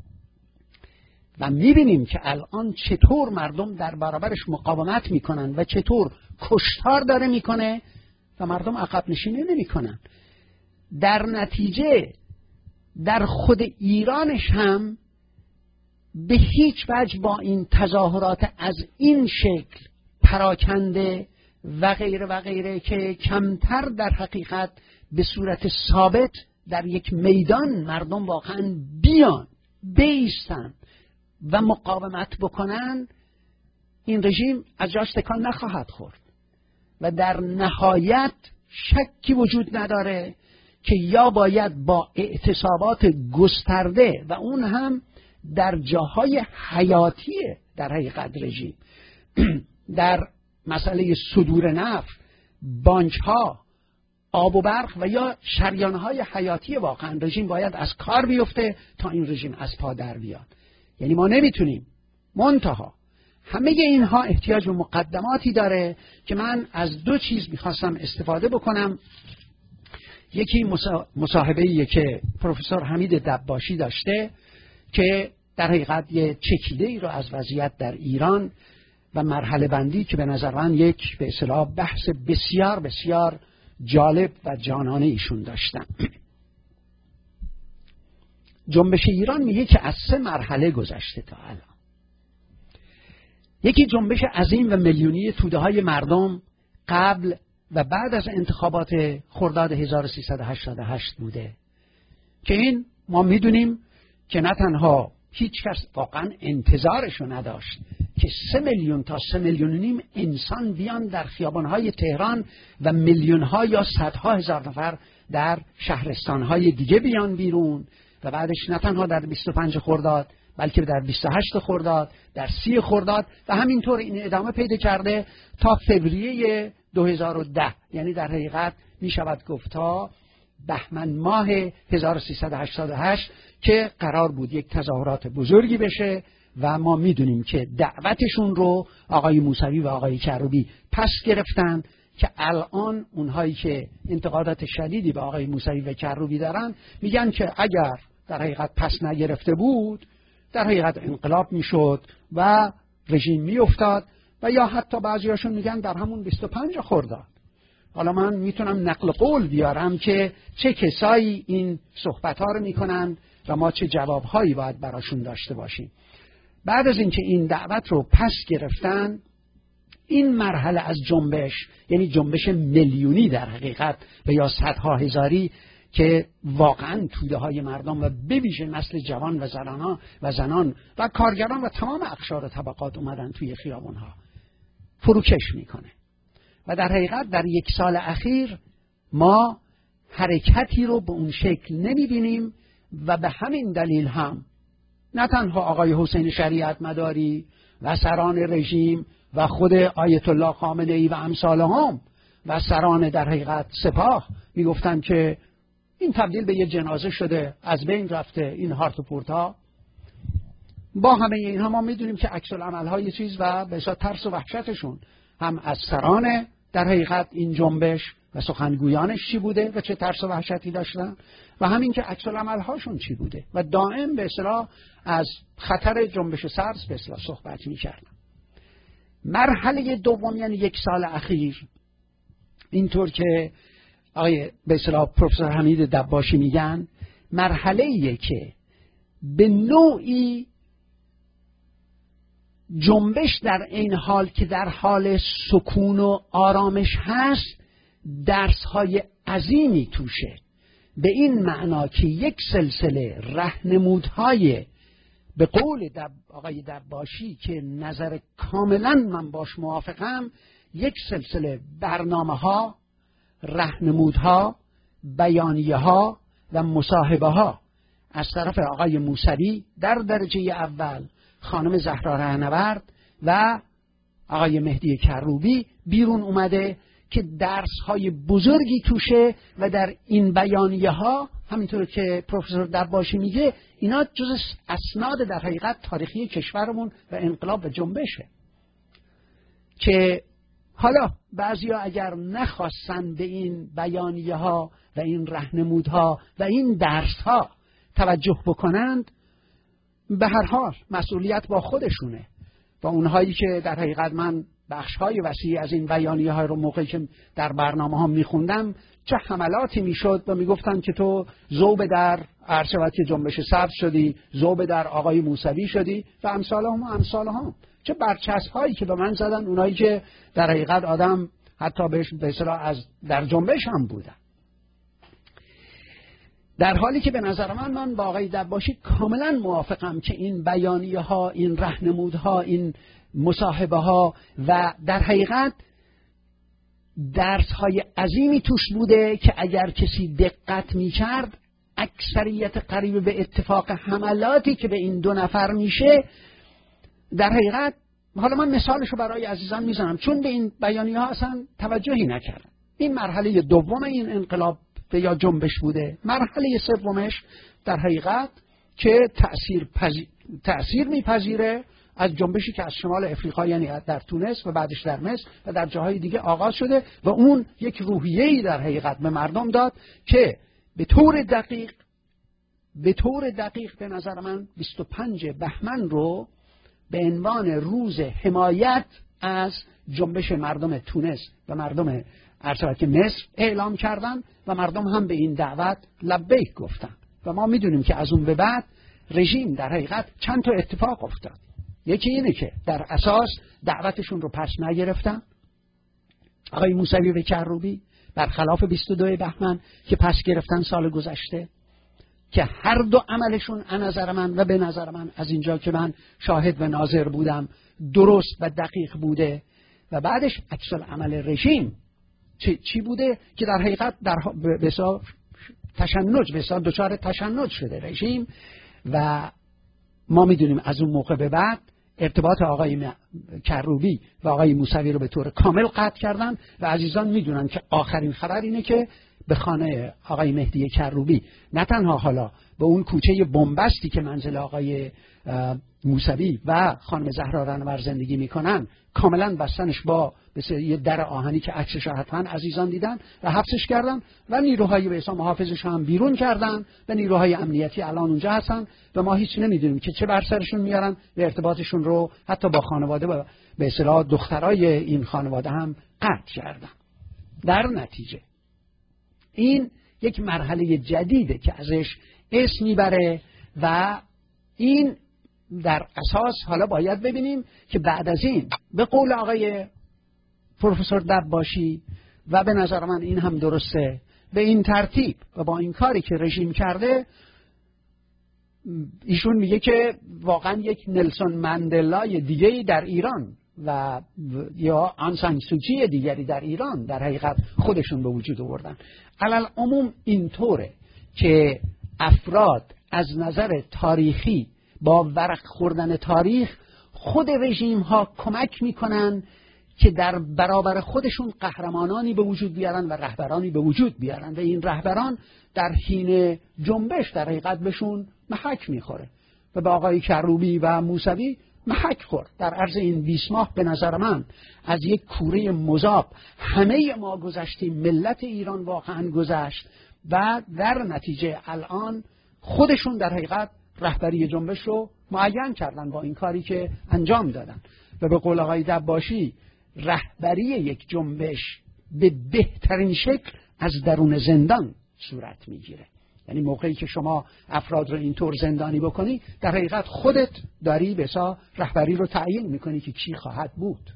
و میبینیم که الان چطور مردم در برابرش مقاومت میکنن و چطور کشتار داره میکنه و مردم عقب نشینی نمیکنن. در نتیجه در خود ایرانش هم به هیچ وجه با این تظاهرات از این شکل پراکنده و غیره و غیره که کمتر در حقیقت به صورت ثابت در یک میدان مردم واقعا بیان بایستن و مقاومت بکنن، این رژیم از جاش تکان نخواهد خورد و در نهایت شکی وجود نداره که یا باید با اعتصابات گسترده و اون هم در جاهای حیاتی در حقیقت رژیم در مسئله صدور نفت، بانک ها، آب و برق و یا شریان های حیاتی واقعا رژیم باید از کار بیفته تا این رژیم از پا در بیاد. یعنی ما نمیتونیم، منتها همه اینها احتیاج به مقدماتی داره که من از دو چیز میخواستم استفاده بکنم. یکی مصاحبه‌ایه که پروفسور حمید دباشی داشته که در حقیقت یه چکیده‌ای رو از وضعیت در ایران و مرحله بندی که به نظر من یک به اصطلاح بحث بسیار بسیار جالب و جانانه ایشون داشتن. جنبش ایران میگه که از 3 مرحله گذشته تا الان. یکی جنبش عظیم و میلیونی توده های مردم قبل و بعد از انتخابات خرداد 1388 بوده که این ما میدونیم که نه تنها هیچ کس واقعا انتظارشو نداشت که 3 میلیون تا 3 میلیون و نیم انسان بیان در خیابانهای تهران و میلیونها یا صدها هزار نفر در شهرستانهای دیگه بیان بیرون و بعدش نه تنها در 25 خرداد بلکه در 28 خرداد، در 30 خرداد و همینطور این ادامه پیدا کرده تا فوریه 2010، یعنی در حقیقت می شود گفت تا بهمن ماه 1388 که قرار بود یک تظاهرات بزرگی بشه و ما میدونیم که دعوتشون رو آقای موسوی و آقای کروبی پس گرفتن که الان اونهایی که انتقادات شدیدی به آقای موسوی و کروبی دارن میگن که اگر در حقیقت پس نگرفته بود در حقیقت انقلاب میشد و رژیم میافتاد و یا حتی بعضیاشون میگن در همون 25 خرداد. حالا من میتونم نقل قول بیارم که چه کسایی این صحبت‌ها رو میکنن و ما چه جوابهایی باید براشون داشته باشیم. بعد از اینکه این دعوت رو پس گرفتن، این مرحله از جنبش، یعنی جنبش میلیونی در حقیقت و یا صدها هزاری که واقعا توده های مردم و بویژه نسل جوان و زنان و کارگران و تمام اقشار و طبقات اومدن توی خیابان‌ها، فروکش میکنه و در حقیقت در 1 سال اخیر ما حرکتی رو به اون شکل نمیبینیم و به همین دلیل هم نه تنها آقای حسین شریعت مداری و سران رژیم و خود آیت الله خامنه‌ای و امثالهم و سران در حقیقت سپاه میگفتن که این تبدیل به یه جنازه شده، از بین رفته این هارت و پورتا. با همه اینها ما میدونیم که عکس العمل‌های چیز و به اصطلاح ترس و وحشتشون هم از سران در حقیقت این جنبش و سخنگویانش چی بوده و چه ترس و وحشتی داشتن و همین که عکس العمل‌هاشون چی بوده و دائم به اصطلاح از خطر جنبش سبز به اصطلاح صحبت می‌کردن. مرحله دوم یعنی 1 سال اخیر، اینطور که آقای به اصطلاح پروفسور حمید دباشی میگن، مرحله‌ایه که به نوعی جنبش در این حال که در حال سکون و آرامش هست درس‌های عظیمی توشه، به این معنا که یک سلسله راهنمودهای به قول آقای دباشی که نظر کاملا من باش موافقم، یک سلسله برنامه‌ها، راهنمودها، بیانیه‌ها و مصاحبه‌ها از طرف آقای موسوی در درجه اول، خانم زهرا رهنورد و آقای مهدی کروبی بیرون اومده که درس‌های بزرگی توشه و در این بیانیه ها همینطور که پروفسور دباشی میگه اینا جز اسناد در حقیقت تاریخی کشورمون و انقلاب و جنبشه که حالا بعضیا اگر نخواستن به این بیانیه ها و این راهنمودها و این درس ها توجه بکنند، به هر حال مسئولیت با خودشونه. و اونهایی که در حقیقت من بخش‌های وسیعی از این بیانیه ها رو موقعی که در برنامه ها میخوندم چه حملاتی میشد و میگفتن که تو ذوب در عرشبت جنبش سبز شدی، ذوب در آقای موسوی شدی و امثال هم چه برچسب هایی که به من زدن اونایی که در حقیقت آدم حتی بهش به اصطلاح از در جنبش هم بودن. در حالی که به نظر من با آقای دباشی کاملا موافقم که این بیانیه ها، این راهنمودها، این مصاحبه ها و در حقیقت درس های عظیمی توش بوده که اگر کسی دقت می‌کرد اکثریت قریب به اتفاق حملاتی که به این دو نفر میشه در حقیقت، حالا من مثالشو برای عزیزان میزنم چون به این بیانیه ها اصلا توجهی نکردم. این مرحله دوم این انقلاب یا جنبش بوده. مرحله سومش در حقیقت که تأثیر میپذیره از جنبشی که از شمال افریقا یعنی در تونس و بعدش در مصر و در جاهای دیگه آغاز شده و اون یک روحیه‌ای در حقیقت به مردم داد که به طور دقیق به نظر من 25 بهمن رو به عنوان روز حمایت از جنبش مردم تونس و مردم عرشبت مصر اعلام کردن و مردم هم به این دعوت لبیک گفتن و ما میدونیم که از اون به بعد رژیم در حقیقت چند تا اتفاق افتاد. یکی اینه که در اساس دعوتشون رو پس نگرفتن، آقای موسوی و کروبی برخلاف 22 بهمن که پس گرفتن سال گذشته، که هر دو عملشون از نظر من و به نظر من از اینجا که من شاهد و ناظر بودم درست و دقیق بوده. و بعدش عکس العمل رژیم چی بوده که در حقیقت در دچار تشنج شده رژیم و ما میدونیم از اون موقع به بعد ارتباط آقای کروبی و آقای موسوی رو به طور کامل قطع کردن و عزیزان میدونن که آخرین خبر اینه که به خانه آقای مهدی کروبی نه تنها حالا به اون کوچه بنبستی که منزل آقای موسوی و خانم زهرا رنور زندگی میکنن کاملا بستنش با یه در آهنی که عکسش حتما عزیزان دیدن و حبسش کردن و نیروهای به حساب محافظش هم بیرون کردن و نیروهای امنیتی الان اونجا هستن و ما هیچ نمیدونیم که چه بر سرشون میارن و ارتباطشون رو حتی با خانواده و به اصطلاح دخترای این خانواده هم قطع کردن. در نتیجه این یک مرحله جدیده که ازش اسم میبره و این در اساس حالا باید ببینیم که بعد از این به قول آقای پروفسور دباشی و به نظر من این هم درسته، به این ترتیب و با این کاری که رژیم کرده ایشون میگه که واقعا یک نلسون مندلای دیگری در ایران و یا آن سان سوچی دیگری در ایران در حقیقت خودشون به وجود آوردن. علل عموم اینطوره که افراد از نظر تاریخی با ورق خوردن تاریخ خود رژیم ها کمک میکنن که در برابر خودشون قهرمانانی به وجود بیارن و رهبرانی به وجود بیارن و این رهبران در حین جنبش در حقیقت بهشون محک میخوره و به آقای کروبی و موسوی محک خورد. در عرض این 20 ماه به نظر من از یک کوره مذاب همه ما گذشتیم، ملت ایران واقعا گذشت و در نتیجه الان خودشون در حقیقت رهبری جنبش رو معین کردن با این کاری که انجام دادن و به قول آقای دباشی رهبری یک جنبش به بهترین شکل از درون زندان صورت میگیره. یعنی موقعی که شما افراد رو اینطور زندانی بکنی در حقیقت خودت داری بسا رهبری رو تعیین میکنی که کی خواهد بود.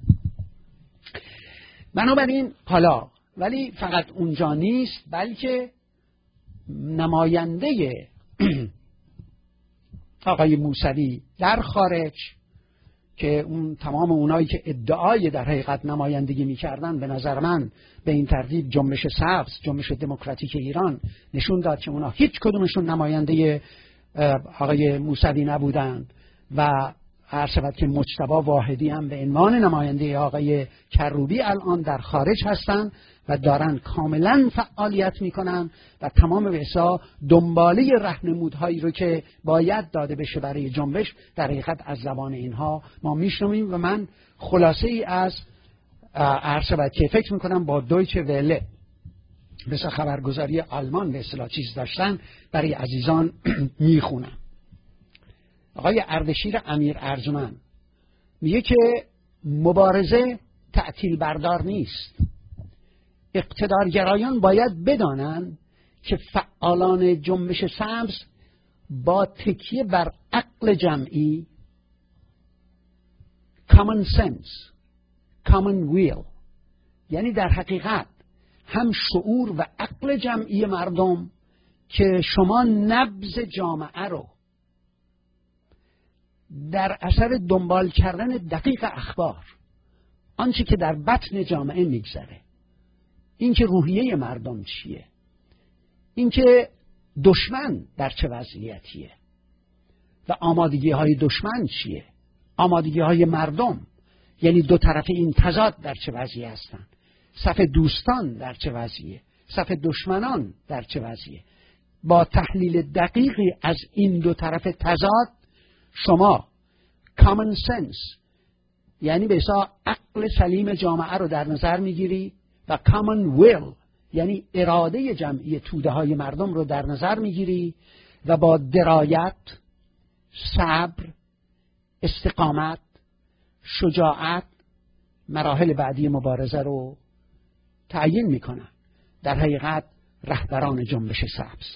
بنابراین حالا ولی فقط اونجا نیست بلکه نماینده آقای موسوی در خارج که اون تمام اونایی که ادعای در حقیقت نمایندگی میکردن به نظر من به این ترتیب جنبش سبز، جنبش دموکراتیک ایران نشون داد که اونا هیچ کدومشون نماینده آقای موسوی نبودن و عرض شود که مجتبی واحدی هم به عنوان نماینده آقای کروبی الان در خارج هستن و دارن کاملا فعالیت میکنن و تمام به اصطلاح دنباله راهنمودهایی رو که باید داده بشه برای جنبش در حقیقت از زبان اینها ما میشنویم. و من خلاصه ای از عرض شود که فکر میکنم با دویچه وله مثل خبرگزاری آلمان به اصطلاح چیز داشتن برای عزیزان میخونم. آقای اردشیر امیر ارجمند میگه که مبارزه تعطیل بردار نیست. اقتدارگرایان باید بدانند که فعالان جنبش سبز با تکیه بر عقل جمعی common sense common will، یعنی در حقیقت هم شعور و عقل جمعی مردم که شما نبض جامعه رو در اثر دنبال کردن دقیق اخبار، آنچه که در بطن جامعه میگذره، اینکه روحیه مردم چیه، اینکه دشمن در چه وضعیتیه و آمادگی های دشمن چیه، آمادگی های مردم یعنی دو طرف این تضاد در چه وضعی هستن، صف دوستان در چه وضعیه، صف دشمنان در چه وضعیه. با تحلیل دقیقی از این دو طرف تضاد شما common sense یعنی به اصطلاح عقل سلیم جامعه رو در نظر میگیری و common will یعنی اراده جمعی توده های مردم رو در نظر میگیری و با درایت، صبر، استقامت، شجاعت مراحل بعدی مبارزه رو تعیین میکنن. در حقیقت رهبران جنبش سبز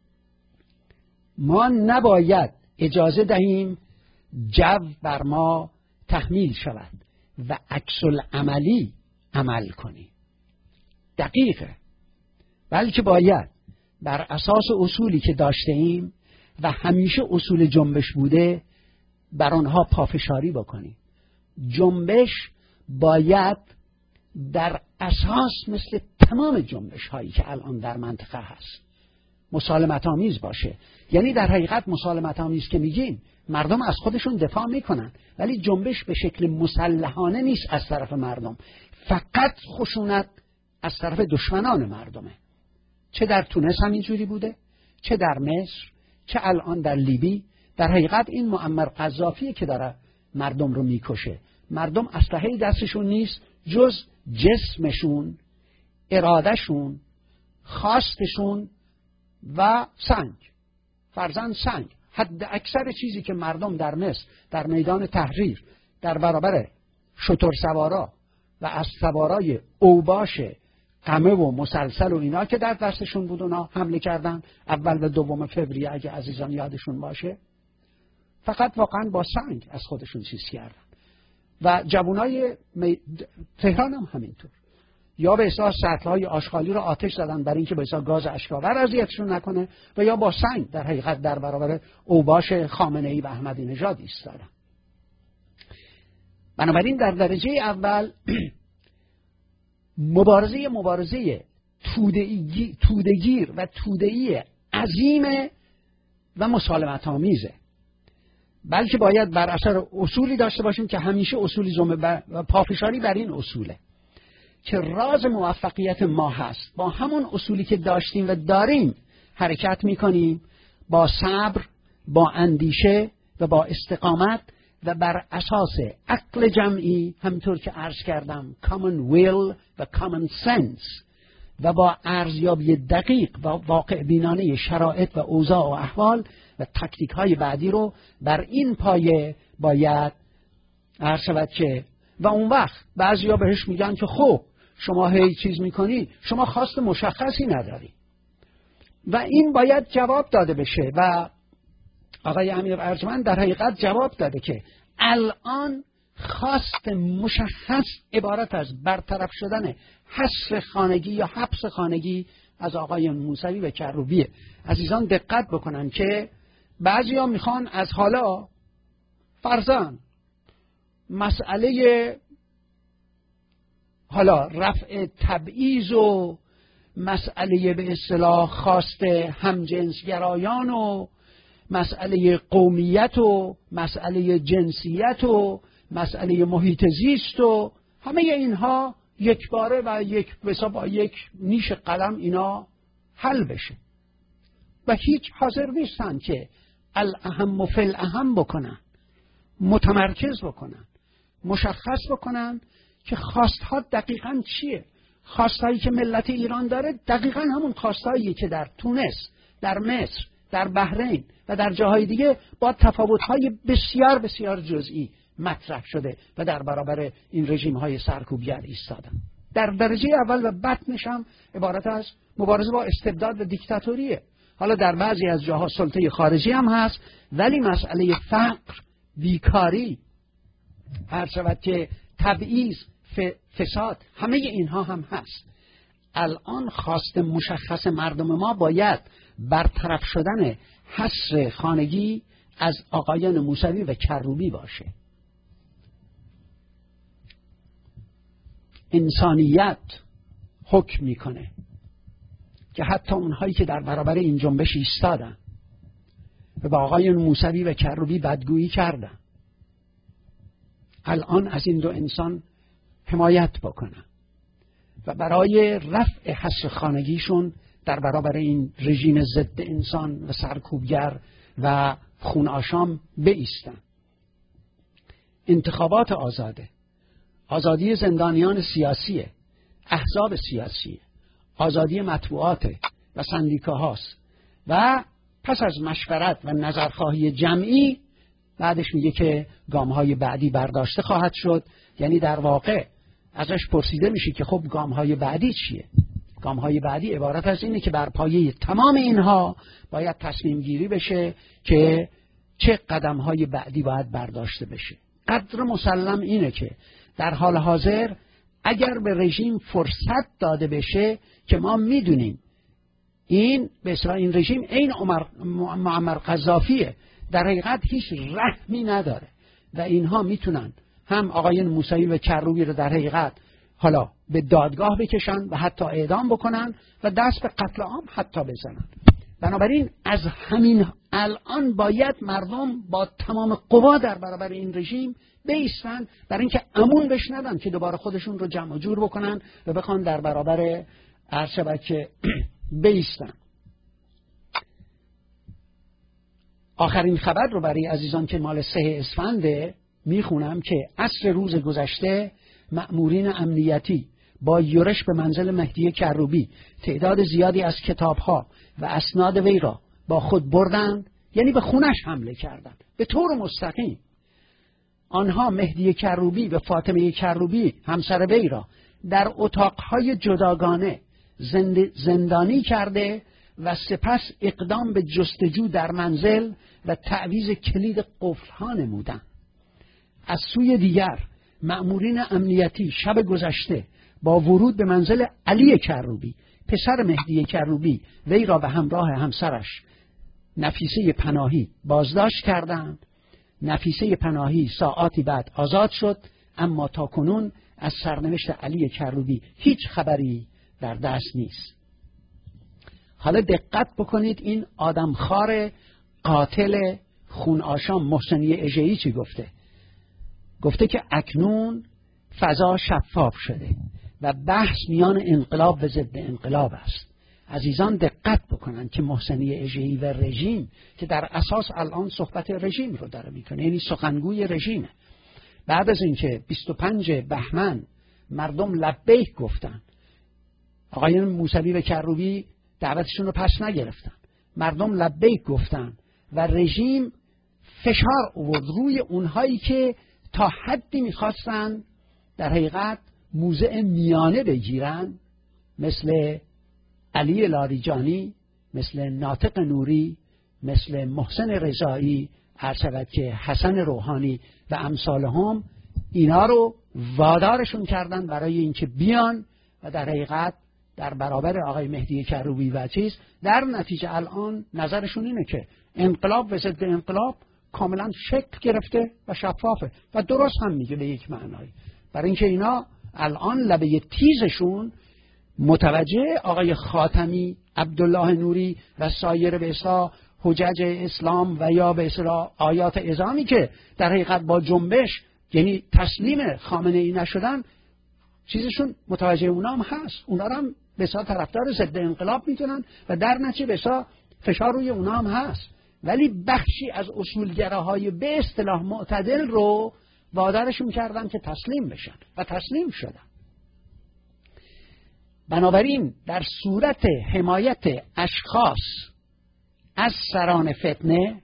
ما نباید اجازه دهیم جو بر ما تحمیل شود و عکس العملی عمل کنیم. دقیقه، بلکه باید بر اساس اصولی که داشته ایم و همیشه اصول جنبش بوده بر آنها پافشاری بکنیم. جنبش باید در اساس مثل تمام جنبش هایی که الان در منطقه هست مسالمت آمیز باشه. یعنی در حقیقت مسالمت آمیز که میگیم مردم از خودشون دفاع میکنن، ولی جنبش به شکل مسلحانه نیست از طرف مردم، فقط خشونت از طرف دشمنان مردمه. چه در تونس همینجوری بوده، چه در مصر، چه الان در لیبی. در حقیقت این معمر قذافیه که داره مردم رو میکشه. مردم اسلحه‌ای دستشون نیست جز جسمشون، ارادهشون، خواستشون و سنگ، فرزند سنگ. حد اکثر چیزی که مردم در مصر در میدان تحریر در برابر شتر سوارا و اسب سوارای اوباش قمه و مسلسل و اینا که در دستشون بود اونا حمله کردن اول و دوم فوریه اگه عزیزان یادشون باشه، فقط واقعا با سنگ از خودشون چیز کردن. و جوانای تهران هم همینطور، یا به اصطلاح سطل‌های آشغالی رو آتش زدن برای اینکه به اصطلاح گاز اشک‌آور اذیتشون نکنه، و یا با سنگ در حقیقت در برابر اوباش خامنه‌ای و احمدی نژاد ایستادن. بنابراین در درجه اول مبارزه توده‌گیر و توده‌ای عظیم و مسالمت آمیزه، بلکه باید بر اثر اصولی داشته باشیم که همیشه اصولیسم و پافشاری بر این اصوله که راز موفقیت ما هست. با همون اصولی که داشتیم و داریم حرکت میکنیم، با صبر، با اندیشه و با استقامت و بر اساس عقل جمعی، همطور که عرض کردم common will و common sense، و با ارزیابی دقیق و واقع بینانه شرایط و اوضاع و احوال و تکتیک های بعدی رو بر این پایه باید عرض شود که. و اون وقت بعضیا بهش میگن که خب شما هی چیز میکنی، شما خواست مشخصی نداری، و این باید جواب داده بشه. و آقای امیر ارجمند در حقیقت جواب داده که الان خواست مشخص عبارت از برطرف شدن حصر خانگی یا حبس خانگی از آقای موسوی و کروبیه. عزیزان دقت بکنن که بعضیا میخوان از حالا فرضاً مسئله حالا رفع تبعیض و مسئله به اصطلاح خواست همجنسگرایان و مسئله قومیت و مسئله جنسیت و مسئله محیط زیست و همه اینها یک باره و با یک نیش قلم اینا حل بشه و هیچ حاضر نیستن که الاهم فی الاهم بکنن، متمرکز بکنن، مشخص بکنن که خواستها دقیقاً چیه. خواستهایی که ملت ایران داره دقیقاً همون خواستهایی که در تونس، در مصر، در بحرین و در جاهای دیگه با تفاوت‌های بسیار بسیار جزئی مطرح شده و در برابر این رژیم‌های سرکوبگر ایستادن. در درجه اول و بطنش هم عبارت از مبارزه با استبداد و دیکتاتوریه. حالا در بعضی از جاها سلطه خارجی هم هست، ولی مسئله فقر، بیکاری، هر شود که تبعیض، فساد، همه اینها هم هست. الان خواست مشخص مردم ما باید برطرف شدن حصر خانگی از آقایان موسوی و کروبی باشه. انسانیت حکم میکنه که حتی اونهایی که در برابر این جنبش ایستادن و با آقایان موسوی و کروبی بدگویی کردن، الان از این دو انسان حمایت بکنن و برای رفع حصر خانگیشون در برابر این رژیم ضد انسان و سرکوبگر و خون آشام بایستن. انتخابات آزاده، آزادی زندانیان سیاسیه، احزاب سیاسی، آزادی مطبوعات و سندیکاهاست و پس از مشورت و نظرخواهی جمعی بعدش میگه که گام‌های بعدی برداشته خواهد شد. یعنی در واقع ازش پرسیده میشه که خب گام‌های بعدی چیه؟ گام‌های بعدی عبارت از اینه که بر پایه تمام اینها باید تصمیم گیری بشه که چه قدم‌های بعدی باید برداشته بشه. قدر مسلم اینه که در حال حاضر اگر به رژیم فرصت داده بشه که ما میدونیم این به اصطلاح این رژیم این معمر قذافیه، در حقیقت هیچ رحمی نداره و اینها میتونن هم آقایان موسوی و کروبی رو در حقیقت حالا به دادگاه بکشن و حتی اعدام بکنن و دست به قتل عام حتی بزنن. بنابراین از همین الان باید مردم با تمام قوا در برابر این رژیم بایستن، برای اینکه امون بش ندن که دوباره خودشون رو جمع جور بکنن و بخوان در برابر عرشبکه بایستن. آخرین خبر رو برای عزیزان که مال 3 اسفنده میخونم که عصر روز گذشته مأمورین امنیتی با یورش به منزل مهدی کروبی تعداد زیادی از کتابها و اسناد وی را با خود بردند، یعنی به خونش حمله کردند به طور مستقیم. آنها مهدی کروبی و فاطمه کروبی همسر وی را در اتاقهای جداگانه زندانی کرده و سپس اقدام به جستجو در منزل و تعویض کلید قفل‌ها نمودند. از سوی دیگر مأمورین امنیتی شب گذشته با ورود به منزل علی کروبی پسر مهدی کروبی وی را به همراه همسرش نفیسه پناهی بازداشت کردند. نفیسه پناهی ساعاتی بعد آزاد شد، اما تاکنون از سرنوشت علی کروبی هیچ خبری در دست نیست. حالا دقت بکنید این آدمخوار قاتل خون آشام محسنی اژه‌ای چی گفته؟ گفته که اکنون فضا شفاف شده و بحث میان انقلاب و ضد انقلاب است. عزیزان دقت بکنن که محسنی اژه‌ای و رژیم که در اساس الان صحبت رژیم رو داره میکنه، یعنی سخنگوی رژیمه، بعد از اینکه 25 بهمن مردم لبیک گفتن، آقایان موسوی و کروبی دعوتشون رو پس نگرفتن، مردم لبیک گفتن و رژیم فشار آورد روی اونهایی که تا حدی میخواستن در حقیقت موضع میانه بگیرن، مثل علی لاریجانی، مثل ناطق نوری، مثل محسن رضایی، عرض که حسن روحانی و امثالهم. اینا رو وادارشون کردن برای اینکه بیان و در حقیقت در برابر آقای مهدی کروبی و چیز. در نتیجه الان نظرشون اینه که انقلاب و ضد انقلاب کاملا شکل گرفته و شفافه و درست هم میگه به یک معنایی، برای اینکه اینا الان لبه تیزشون متوجه آقای خاتمی، عبدالله نوری و سایر به اصطلاح حجج اسلام و یا به اصطلاح آیات اعظامی که در حقیقت با جنبش یعنی تسلیم خامنه ای نشدن، چیزشون متوجه اونا هم هست، اونا هم به اصطلاح طرفدار ضد انقلاب میتونن و در نتیجه به اصطلاح فشار روی اونا هم هست، ولی بخشی از اصولگراهای به اصطلاح معتدل رو وادارشون کردن که تسلیم بشن و تسلیم شدن. بنابراین در صورت حمایت اشخاص از سران فتنه،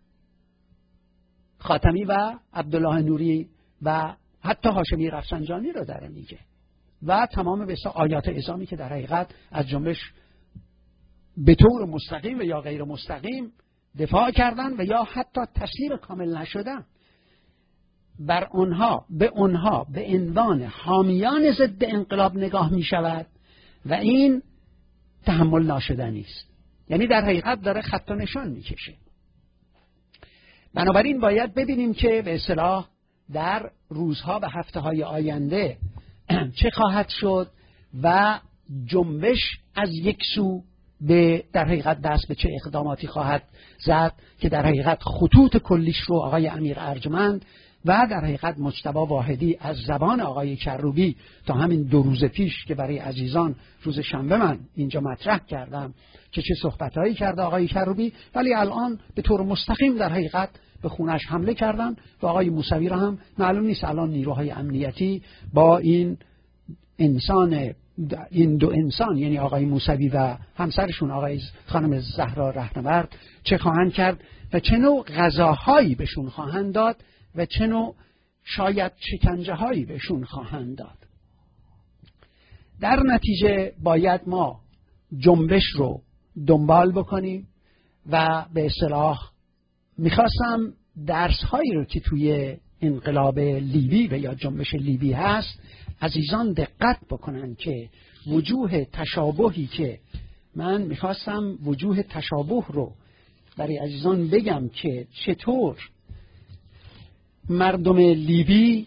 خاتمی و عبدالله نوری و حتی هاشمی رفسنجانی رو داره میگه و تمام به اصطلاح آیات اعظامی که در حقیقت از جنبش به طور مستقیم و یا غیر مستقیم دفاع کردن و یا حتی تسلیم کامل نشدن، بر اونها به عنوان حامیان ضد انقلاب نگاه می شود و این تحمل ناشدنی است. یعنی در حقیقت داره خط و نشان می کشه. بنابراین باید ببینیم که به اصطلاح در روزها و هفته‌های آینده چه خواهد شد و جنبش از یک سو به در حقیقت دست به چه اقداماتی خواهد زد که در حقیقت خطوط کلیش رو آقای امیر ارجمند و در حقیقت مجتبی واحدی از زبان آقای کروبی تا همین 2 روز پیش که برای عزیزان روز شنبه من اینجا مطرح کردم که چه صحبتایی کرده آقای کروبی، ولی الان به طور مستقیم در حقیقت به خونش حمله کردن و آقای موسوی را هم معلوم نیست الان نیروهای امنیتی با این دو انسان یعنی آقای موسوی و همسرشون آقای خانم زهرا رهنورد چه خواهند کرد و چه نوع غذاهایی بهشون خواهند داد و چه نوع شاید شکنجه هایی بهشون خواهند داد. در نتیجه باید ما جنبش رو دنبال بکنیم و به اصطلاح میخواستم درس هایی رو که توی انقلاب لیبی و یا جنبش لیبی هست عزیزان دقت بکنن که وجوه تشابهی که من میخواستم وجوه تشابه رو برای عزیزان بگم که چطور مردم لیبی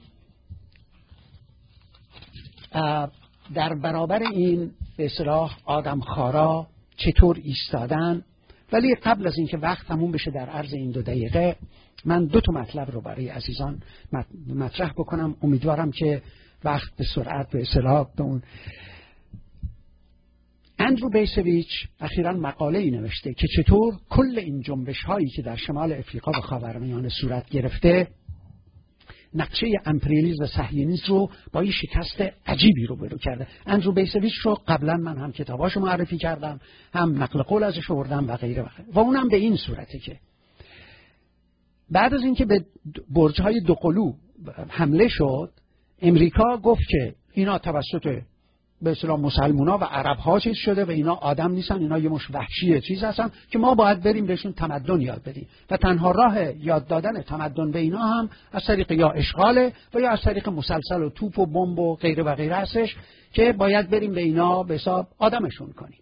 در برابر این به اصطلاح آدمخوارا چطور ایستادن. ولی قبل از اینکه وقت تموم بشه در عرض این 2 دقیقه من 2 مطلب رو برای عزیزان مطرح بکنم. امیدوارم که وقت به سرعت به اصطلاح به اون. اندرو بیسویچ اخیراً مقاله‌ای نوشته که چطور کل این جنبش هایی که در شمال افریقا و خاورمیانه صورت گرفته نقشه امپریالیسم و صهیونیسم رو با این شکست عجیبی روبرو کرده. اندرو بیسویچ رو قبلا من هم کتاباشو معرفی کردم، هم نقل قول ازش آوردم و غیره و غیره. و اونم به این صورته که بعد از اینکه به برج‌های دوقلو حمله شد، امریکا گفت که اینا توسط به اصطلاح مسلمونا و عرب‌ها چیز شده و اینا آدم نیستن، اینا یه مش وحشیه چیز هستن که ما باید بریم بهشون تمدن یاد بدیم و تنها راه یاد دادن تمدن به اینا هم از طریق یا اشغاله و یا از طریق مسلسل و توپ و بمب و غیره و غیره هستش که باید بریم به اینا به حساب آدمشون کنیم.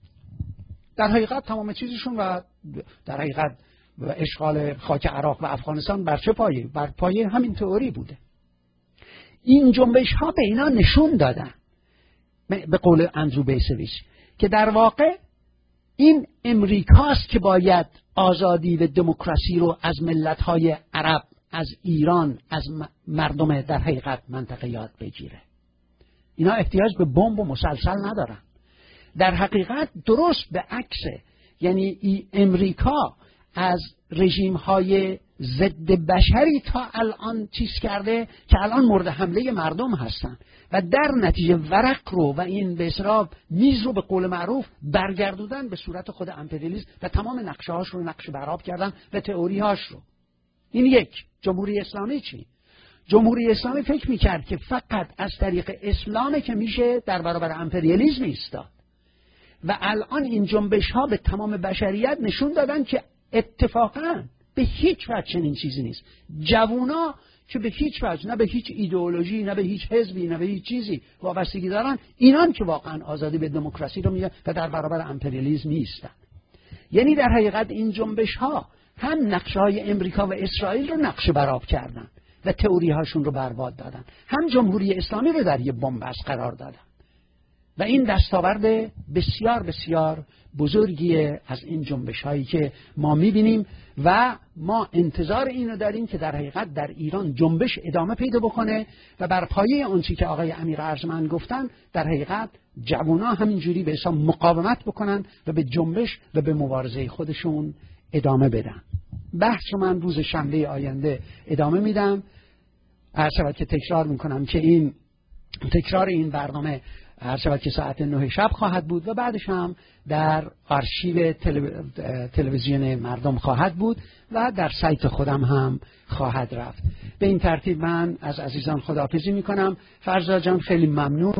در حقیقت تمام چیزشون و در حقیقت اشغال خاک عراق و افغانستان بر چه پایه؟ بر پایه همین تئوری بوده. این جنبش ها به اینا نشون دادن به قول اندرو بیسویچ که در واقع این امریکاست که باید آزادی و دموکراسی رو از ملت‌های عرب، از ایران، از مردم در حقیقت منطقه یاد بگیره. اینا احتیاج به بمب و مسلسل ندارن. در حقیقت درست به عکسه، یعنی امریکا از رژیم‌های ضد بشری تا الان چیز کرده که الان مورد حمله مردم هستن و در نتیجه ورق رو و این به اصطلاح میز رو به قول معروف برگردوندن به صورت خود امپریالیسم و تمام نقشه‌هاش رو نقش برآب کردن و تئوری‌هاش رو. این یک. جمهوری اسلامی چی؟ جمهوری اسلامی فکر می‌کرد که فقط از طریق اسلام که میشه در برابر امپریالیسم ایستاد و الان این جنبش‌ها به تمام بشریت نشون دادن که اتفاقاً به هیچ وجه چنین چیزی نیست. جوونا که به هیچ وجه نه به هیچ ایدئولوژی نه به هیچ حزبی نه به هیچ چیزی وابستگی دارن، اینان که واقعا آزادی به دموکراسی رو میگن و در برابر امپریالیسم نیستن. یعنی در حقیقت این جنبش ها هم نقشه های امریکا و اسرائیل رو نقشه برآب کردن و تئوری هاشون رو برباد دادن، هم جمهوری اسلامی رو در یه بنبست قرار دادن. و این دستاورد بسیار بسیار بزرگیه از این جنبش هایی که ما میبینیم و ما انتظار اینو داریم که در حقیقت در ایران جنبش ادامه پیدا بکنه و بر پایه اون چیزی که آقای امیر ارجمند گفتن در حقیقت جوونا همینجوری به حساب مقاومت بکنن و به جنبش و به مبارزه خودشون ادامه بدن. بحث رو من روز شنبه آینده ادامه میدم. هر شود که تکرار میکنم که این تکرار این برنامه هر شود که ساعت 9 شب خواهد بود و بعدش هم در آرشیو تلویزیون مردم خواهد بود و در سایت خودم هم خواهد رفت. به این ترتیب من از عزیزان خداحافظی میکنم. فرزاد جان خیلی ممنون.